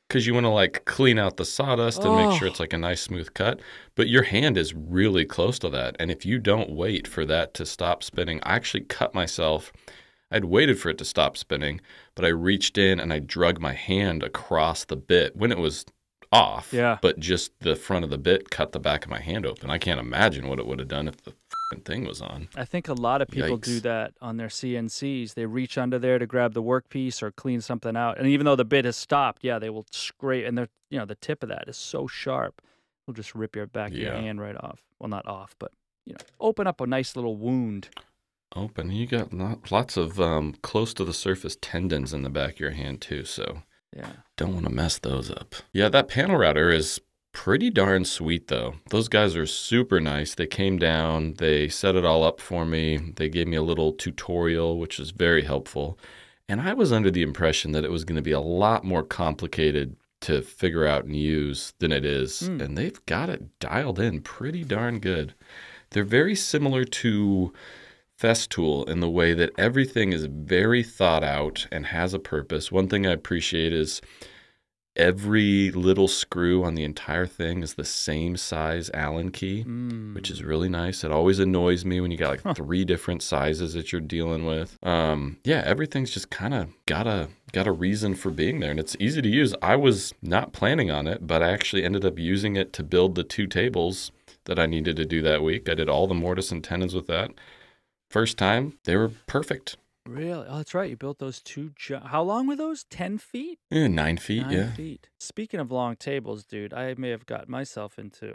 because you want to like clean out the sawdust and make sure it's like a nice smooth cut. But your hand is really close to that. And if you don't wait for that to stop spinning, I actually cut myself. I'd waited for it to stop spinning, but I reached in and I drug my hand across the bit when it was off. Yeah. But just the front of the bit cut the back of my hand open. I can't imagine what it would have done if the thing was on. I think a lot of people do Yikes. that on their CNCs. They reach under there to grab the workpiece or clean something out. And even though the bit has stopped, yeah, they will scrape. And they're, the tip of that is so sharp. It'll just rip your back of your Yeah. hand right off. Well, not off, but, open up a nice little wound. Open. You got lots of close to the surface tendons in the back of your hand too, so Yeah. don't want to mess those up. Yeah, that panel router is pretty darn sweet though. Those guys are super nice. They came down, they set it all up for me. They gave me a little tutorial, which is very helpful. And I was under the impression that it was going to be a lot more complicated to figure out and use than it is. And they've got it dialed in pretty darn good. They're very similar to Festool in the way that everything is very thought out and has a purpose. One thing I appreciate is every little screw on the entire thing is the same size Allen key, which is really nice. It always annoys me when you got like 3 different sizes that you're dealing with. Yeah, everything's just kind of got a reason for being there, and it's easy to use. I was not planning on it, but I actually ended up using it to build the 2 tables that I needed to do that week. I did all the mortise and tenons with that. First time, they were perfect. Really? Oh, that's right. You built those 2. How long were those? 10 feet? 9 feet, 9 yeah. feet. Speaking of long tables, dude, I may have got myself into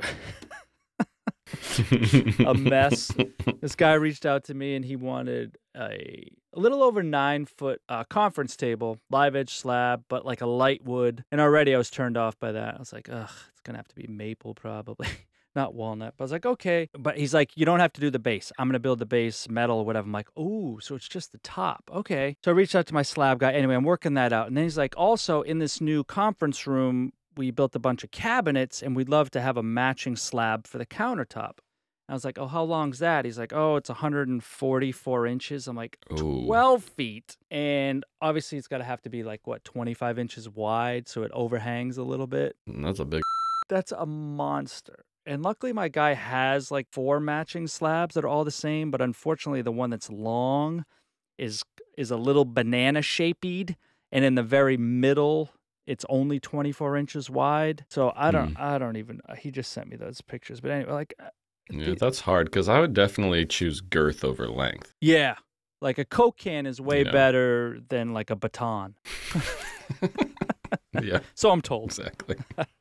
a mess. This guy reached out to me and he wanted a little over 9-foot conference table, live edge slab, but like a light wood. And already I was turned off by that. I was like, ugh, it's going to have to be maple probably. Not walnut. But I was like, okay. But he's like, you don't have to do the base. I'm going to build the base metal or whatever. I'm like, oh, so it's just the top. Okay. So I reached out to my slab guy. Anyway, I'm working that out. And then he's like, also in this new conference room, we built a bunch of cabinets and we'd love to have a matching slab for the countertop. I was like, oh, how long's that? He's like, oh, it's 144 inches. I'm like, 12 feet. And obviously it's got to have to be like, 25 inches wide. So it overhangs a little bit. That's a big... That's a monster. And luckily my guy has like 4 matching slabs that are all the same, but unfortunately the one that's long is a little banana shaped, and in the very middle it's only 24 inches wide. So I don't even, he just sent me those pictures. But anyway, like Yeah, that's hard because I would definitely choose girth over length. yeah, like a Coke can is way better than like a baton. Yeah, So I'm told. exactly.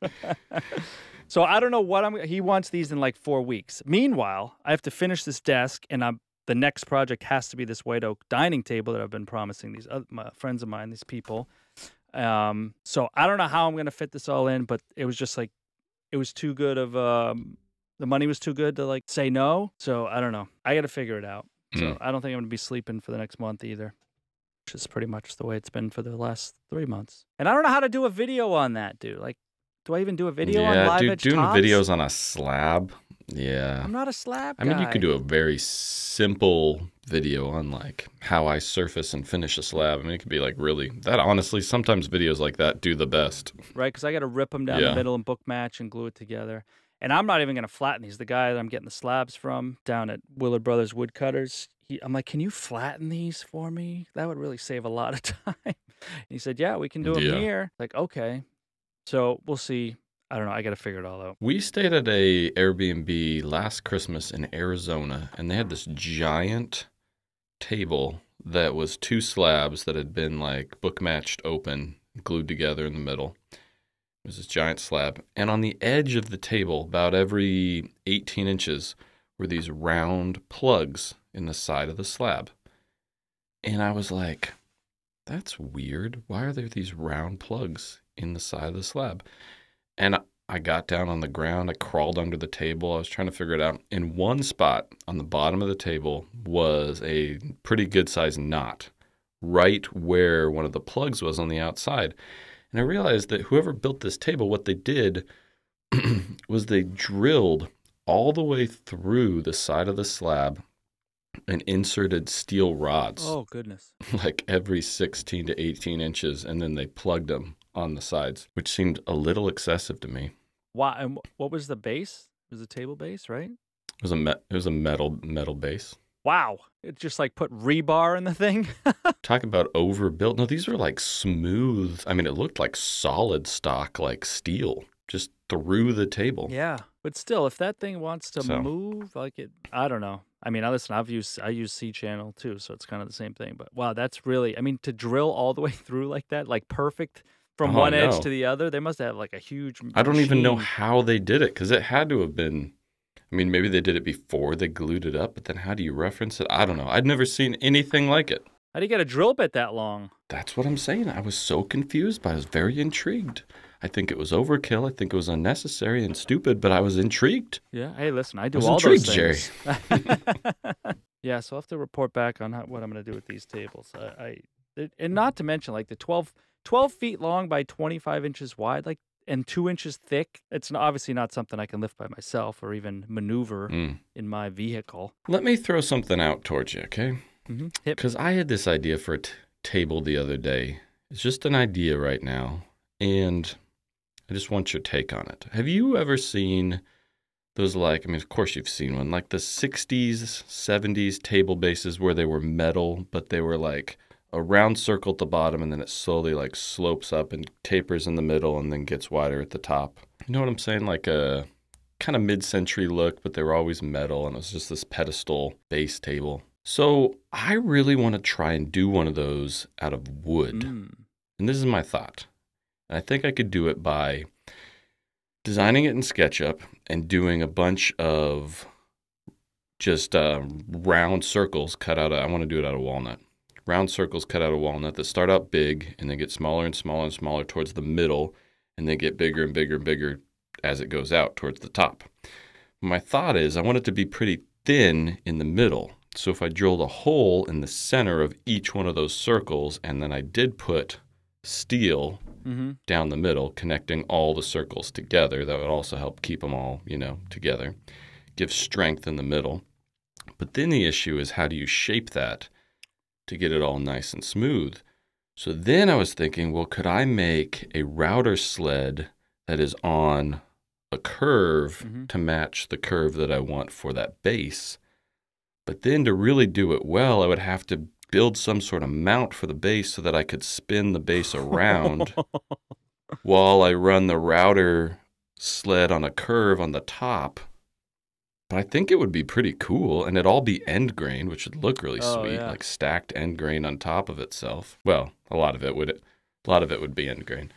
So I don't know what he wants these in like 4 weeks. Meanwhile, I have to finish this desk, and the next project has to be this white oak dining table that I've been promising these my friends of mine, these people. So I don't know how I'm going to fit this all in, but it was just like, it was too good of, the money was too good to like say no. So I don't know. I got to figure it out. So I don't think I'm going to be sleeping for the next month either, which is pretty much the way it's been for the last 3 months. And I don't know how to do a video on that, dude. Like, do I even do a video on live edge doing tops? videos on a slab. Yeah. I'm not a slab guy. I mean, you could do a very simple video on like how I surface and finish a slab. I mean, it could be like really that. Honestly, sometimes videos like that do the best. Right, because I got to rip them down the middle and book match and glue it together. And I'm not even going to flatten these. The guy that I'm getting the slabs from down at Willard Brothers Woodcutters, I'm like, can you flatten these for me? That would really save a lot of time. And he said, yeah, we can do them here. Like, okay. So we'll see. I don't know. I got to figure it all out. We stayed at a Airbnb last Christmas in Arizona, and they had this giant table that was 2 slabs that had been like book matched open, glued together in the middle. It was this giant slab. And on the edge of the table, about every 18 inches, were these round plugs in the side of the slab. And I was like, that's weird. Why are there these round plugs in the side of the slab? And I got down on the ground. I crawled under the table. I was trying to figure it out. In one spot on the bottom of the table was a pretty good-sized knot right where one of the plugs was on the outside. And I realized that whoever built this table, what they did was they drilled all the way through the side of the slab and inserted steel rods. Oh, goodness. Like every 16 to 18 inches, and then they plugged them on the sides, which seemed a little excessive to me. Wow. And what was the base? It was a table base, right? It was a metal base. Wow. It just like put rebar in the thing. Talk about overbuilt. No, these were like smooth. I mean, it looked like solid stock, like steel, just through the table. Yeah. But still, if that thing wants to So- move, like it, I don't know. I mean, listen, I use C channel too, so it's kind of the same thing. But wow, that's really, I mean, to drill all the way through like that, like perfect from Oh, one I edge know. to the other, they must have like a huge I don't even know machine. how they did it because it had to have been. I mean, maybe they did it before they glued it up, but then how do you reference it? I don't know. I'd never seen anything like it. How do you get a drill bit that long? That's what I'm saying. I was so confused, but I was very intrigued. I think it was overkill. I think it was unnecessary and stupid, but I was intrigued. Yeah. Hey, listen, I do was all those intrigued, things. Yeah, so I'll have to report back on what I'm going to do with these tables. And not to mention, like the 12 feet long by 25 inches wide, like, and 2 inches thick. It's obviously not something I can lift by myself or even maneuver in my vehicle. Let me throw something out towards you, okay? Hip. Because I had this idea for a table the other day. It's just an idea right now, and I just want your take on it. Have you ever seen those, like, I mean, of course you've seen one, like the 60s, 70s table bases where they were metal, but they were like a round circle at the bottom, and then it slowly like slopes up and tapers in the middle and then gets wider at the top. You know what I'm saying? Like a kind of mid-century look, but they were always metal, and it was just this pedestal base table. So I really want to try and do one of those out of wood. And this is my thought. And I think I could do it by designing it in SketchUp and doing a bunch of just round circles cut out of, I want to do it out of walnut. Round circles cut out of walnut that start out big and then get smaller and smaller and smaller towards the middle and then get bigger and bigger and bigger as it goes out towards the top. My thought is I want it to be pretty thin in the middle. So if I drilled a hole in the center of each one of those circles and then I did put steel down the middle, connecting all the circles together, that would also help keep them all, together, give strength in the middle. But then the issue is how do you shape that to get it all nice and smooth? So then I was thinking, well, could I make a router sled that is on a curve to match the curve that I want for that base? But then to really do it well, I would have to build some sort of mount for the base so that I could spin the base around while I run the router sled on a curve on the top. But I think it would be pretty cool, and it'd all be end grain, which would look really sweet, yeah. like stacked end grain on top of itself. Well, a lot of it would be end grain.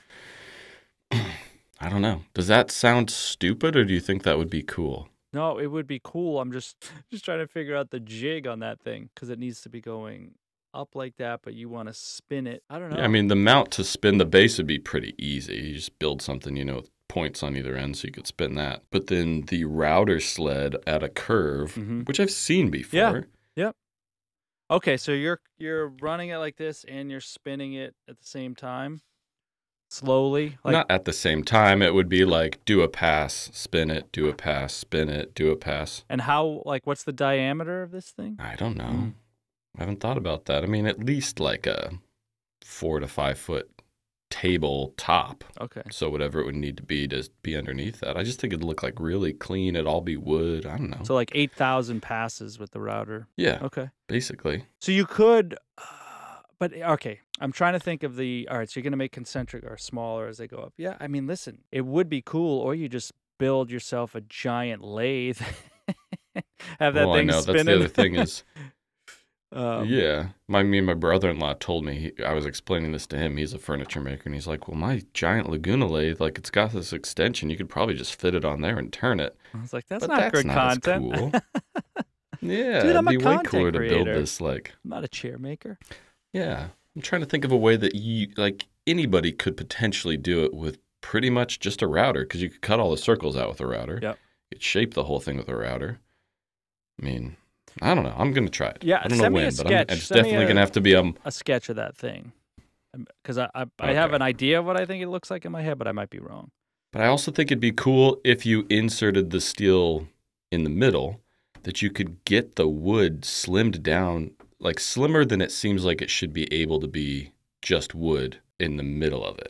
I don't know. Does that sound stupid, or do you think that would be cool? No, it would be cool. I'm just trying to figure out the jig on that thing because it needs to be going up like that, but you want to spin it. I don't know. Yeah, I mean, the mount to spin the base would be pretty easy. You just build something, with points on either end so you could spin that. But then the router sled at a curve, which I've seen before. Yeah. Yep. Okay, so you're running it like this and you're spinning it at the same time, slowly. Like, Not at the same time. It would be like do a pass, spin it, do a pass, spin it, do a pass. and how? Like, what's the diameter of this thing? I don't know. I haven't thought about that. I mean, at least like a 4 to 5 foot table top. Okay. So whatever it would need to be underneath that. I just think it'd look like really clean. It'd all be wood. I don't know. So like 8,000 passes with the router. Yeah, Okay. basically. So you could, but okay. I'm trying to think of all right, so you're going to make concentric or smaller as they go up. Yeah, I mean, listen, it would be cool, or you just build yourself a giant lathe. Have that Well, thing I know. spinning. That's the other thing is, Yeah. my brother-in-law told me, I was explaining this to him. He's a furniture maker, and he's like, well, my giant Laguna lathe, like it's got this extension. You could probably just fit it on there and turn it. I was like, that's But not that's good not content. as cool. Yeah, Dude, I'm a it'd be way content cooler to build creator. this, like, I'm not a chair maker. yeah. I'm trying to think of a way that anybody could potentially do it with pretty much just a router, because you could cut all the circles out with a router. Yep. You could shape the whole thing with a router. I mean, I don't know. I'm going to try it. Yeah, I don't know send me a when, but sketch. it's Send me definitely going to have to be a sketch of that thing. Because I have Okay. an idea of what I think it looks like in my head, but I might be wrong. But I also think it'd be cool if you inserted the steel in the middle, that you could get the wood slimmed down, like slimmer than it seems like it should be able to be just wood in the middle of it.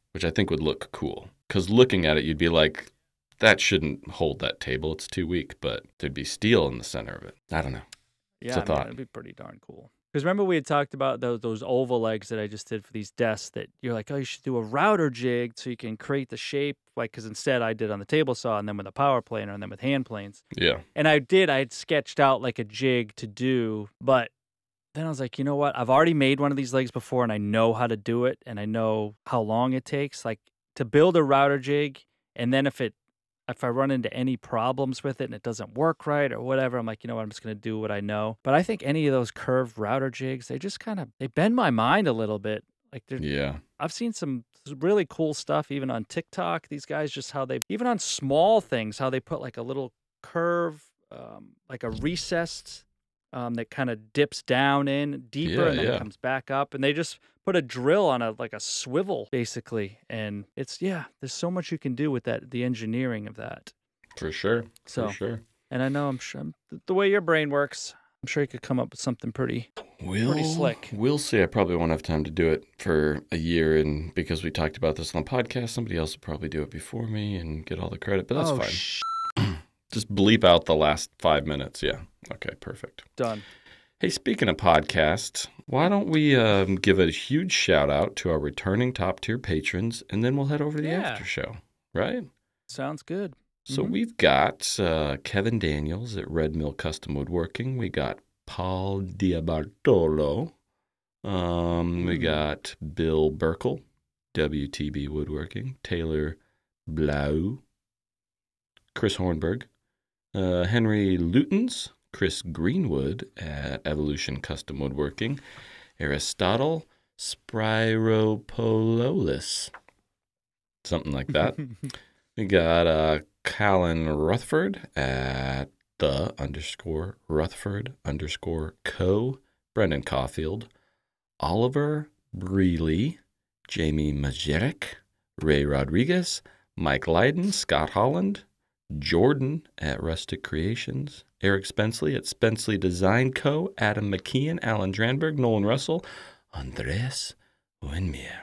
which I think would look cool. Because looking at it, you'd be like, that shouldn't hold that table. It's too weak, but there'd be steel in the center of it. I don't know. Yeah, It's a thought. it'd be pretty darn cool. Because remember we had talked about those oval legs that I just did for these desks that you're like, oh, you should do a router jig so you can create the shape. Like, because instead I did on the table saw and then with a power planer and then with hand planes. Yeah. And I had sketched out like a jig to do, but then I was like, you know what? I've already made one of these legs before and I know how to do it and I know how long it takes. Like to build a router jig, and then if I run into any problems with it and it doesn't work right or whatever, I'm like, you know what, I'm just going to do what I know. But I think any of those curved router jigs, they just they bend my mind a little bit. Like I've seen some really cool stuff even on TikTok. These guys just even on small things, how they put like a little curve, like a recessed that kind of dips down in deeper and then comes back up. And they just put a drill on a swivel basically. And there's so much you can do with the engineering of that. For sure. So, For sure. And I know the way your brain works, I'm sure you could come up with something pretty slick. We'll see. I probably won't have time to do it for a year. And because we talked about this on the podcast, somebody else will probably do it before me and get all the credit. But that's fine. Just bleep out the last 5 minutes. Yeah. Okay, perfect. Done. Hey, speaking of podcasts, why don't we give a huge shout out to our returning top tier patrons, and then we'll head over to the after show, right? Sounds good. So we've got Kevin Daniels at Red Mill Custom Woodworking. We got Paul Diabartolo. We got Bill Burkle, WTB Woodworking. Taylor Blau. Chris Hornberg. Henry Lutens. Chris Greenwood at Evolution Custom Woodworking. Aristotle Spyropoulos. Something like that. We got Callan Rutherford at _Rutherford_Co. Brendan Caulfield. Oliver Breeley. Jamie Majerek. Ray Rodriguez. Mike Leiden. Scott Holland. Jordan at Rustic Creations. Eric Spenceley at Spenceley Design Co. Adam McKeon. Alan Dranberg. Nolan Russell. Andres Winmere.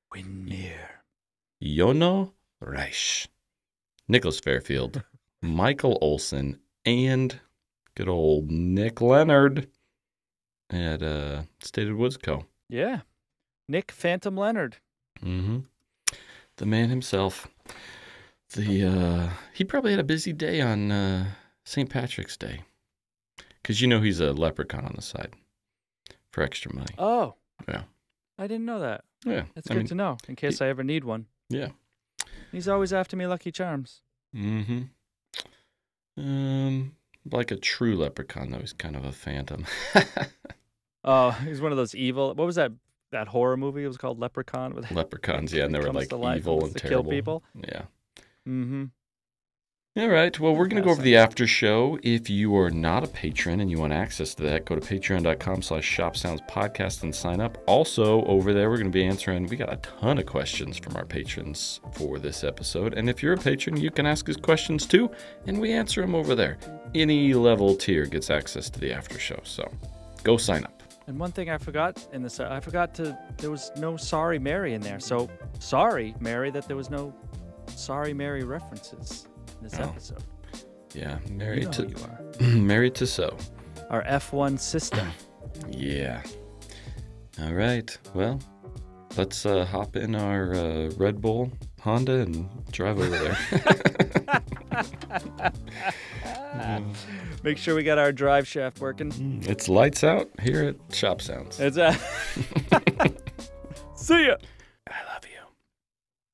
Jono Reich. Nicholas Fairfield, Michael Olson, and good old Nick Leonard at Stated Woods Co. Yeah. Nick Phantom Leonard. Mm-hmm. The man himself. He probably had a busy day on St. Patrick's Day. Because you know he's a leprechaun on the side for extra money. Oh. Yeah. I didn't know that. Yeah. That's good to know in case I ever need one. Yeah. He's always after me Lucky Charms. Mm-hmm. Like a true leprechaun, though. He's kind of a phantom. Oh, he's one of those evil. What was that horror movie? It was called Leprechaun. Leprechauns, yeah, and they were like evil and terrible. Kill people. Yeah. Mm-hmm. All right. Well, we're going to go over the after show. If you are not a patron and you want access to that, go to patreon.com/shopsoundspodcast and sign up. Also, over there, we're going to be answering. We got a ton of questions from our patrons for this episode. And if you're a patron, you can ask us questions too, and we answer them over there. Any level tier gets access to the after show. So go sign up. And one thing I forgot in this, there was no Sorry Mary in there. So sorry, Mary, that there was no Sorry Mary references in this episode. Yeah, married to married to so. Our F1 sister. Yeah. All right. Well, let's hop in our Red Bull Honda and drive over there. Make sure we got our drive shaft working. It's lights out here at Shop Sounds. It's See ya.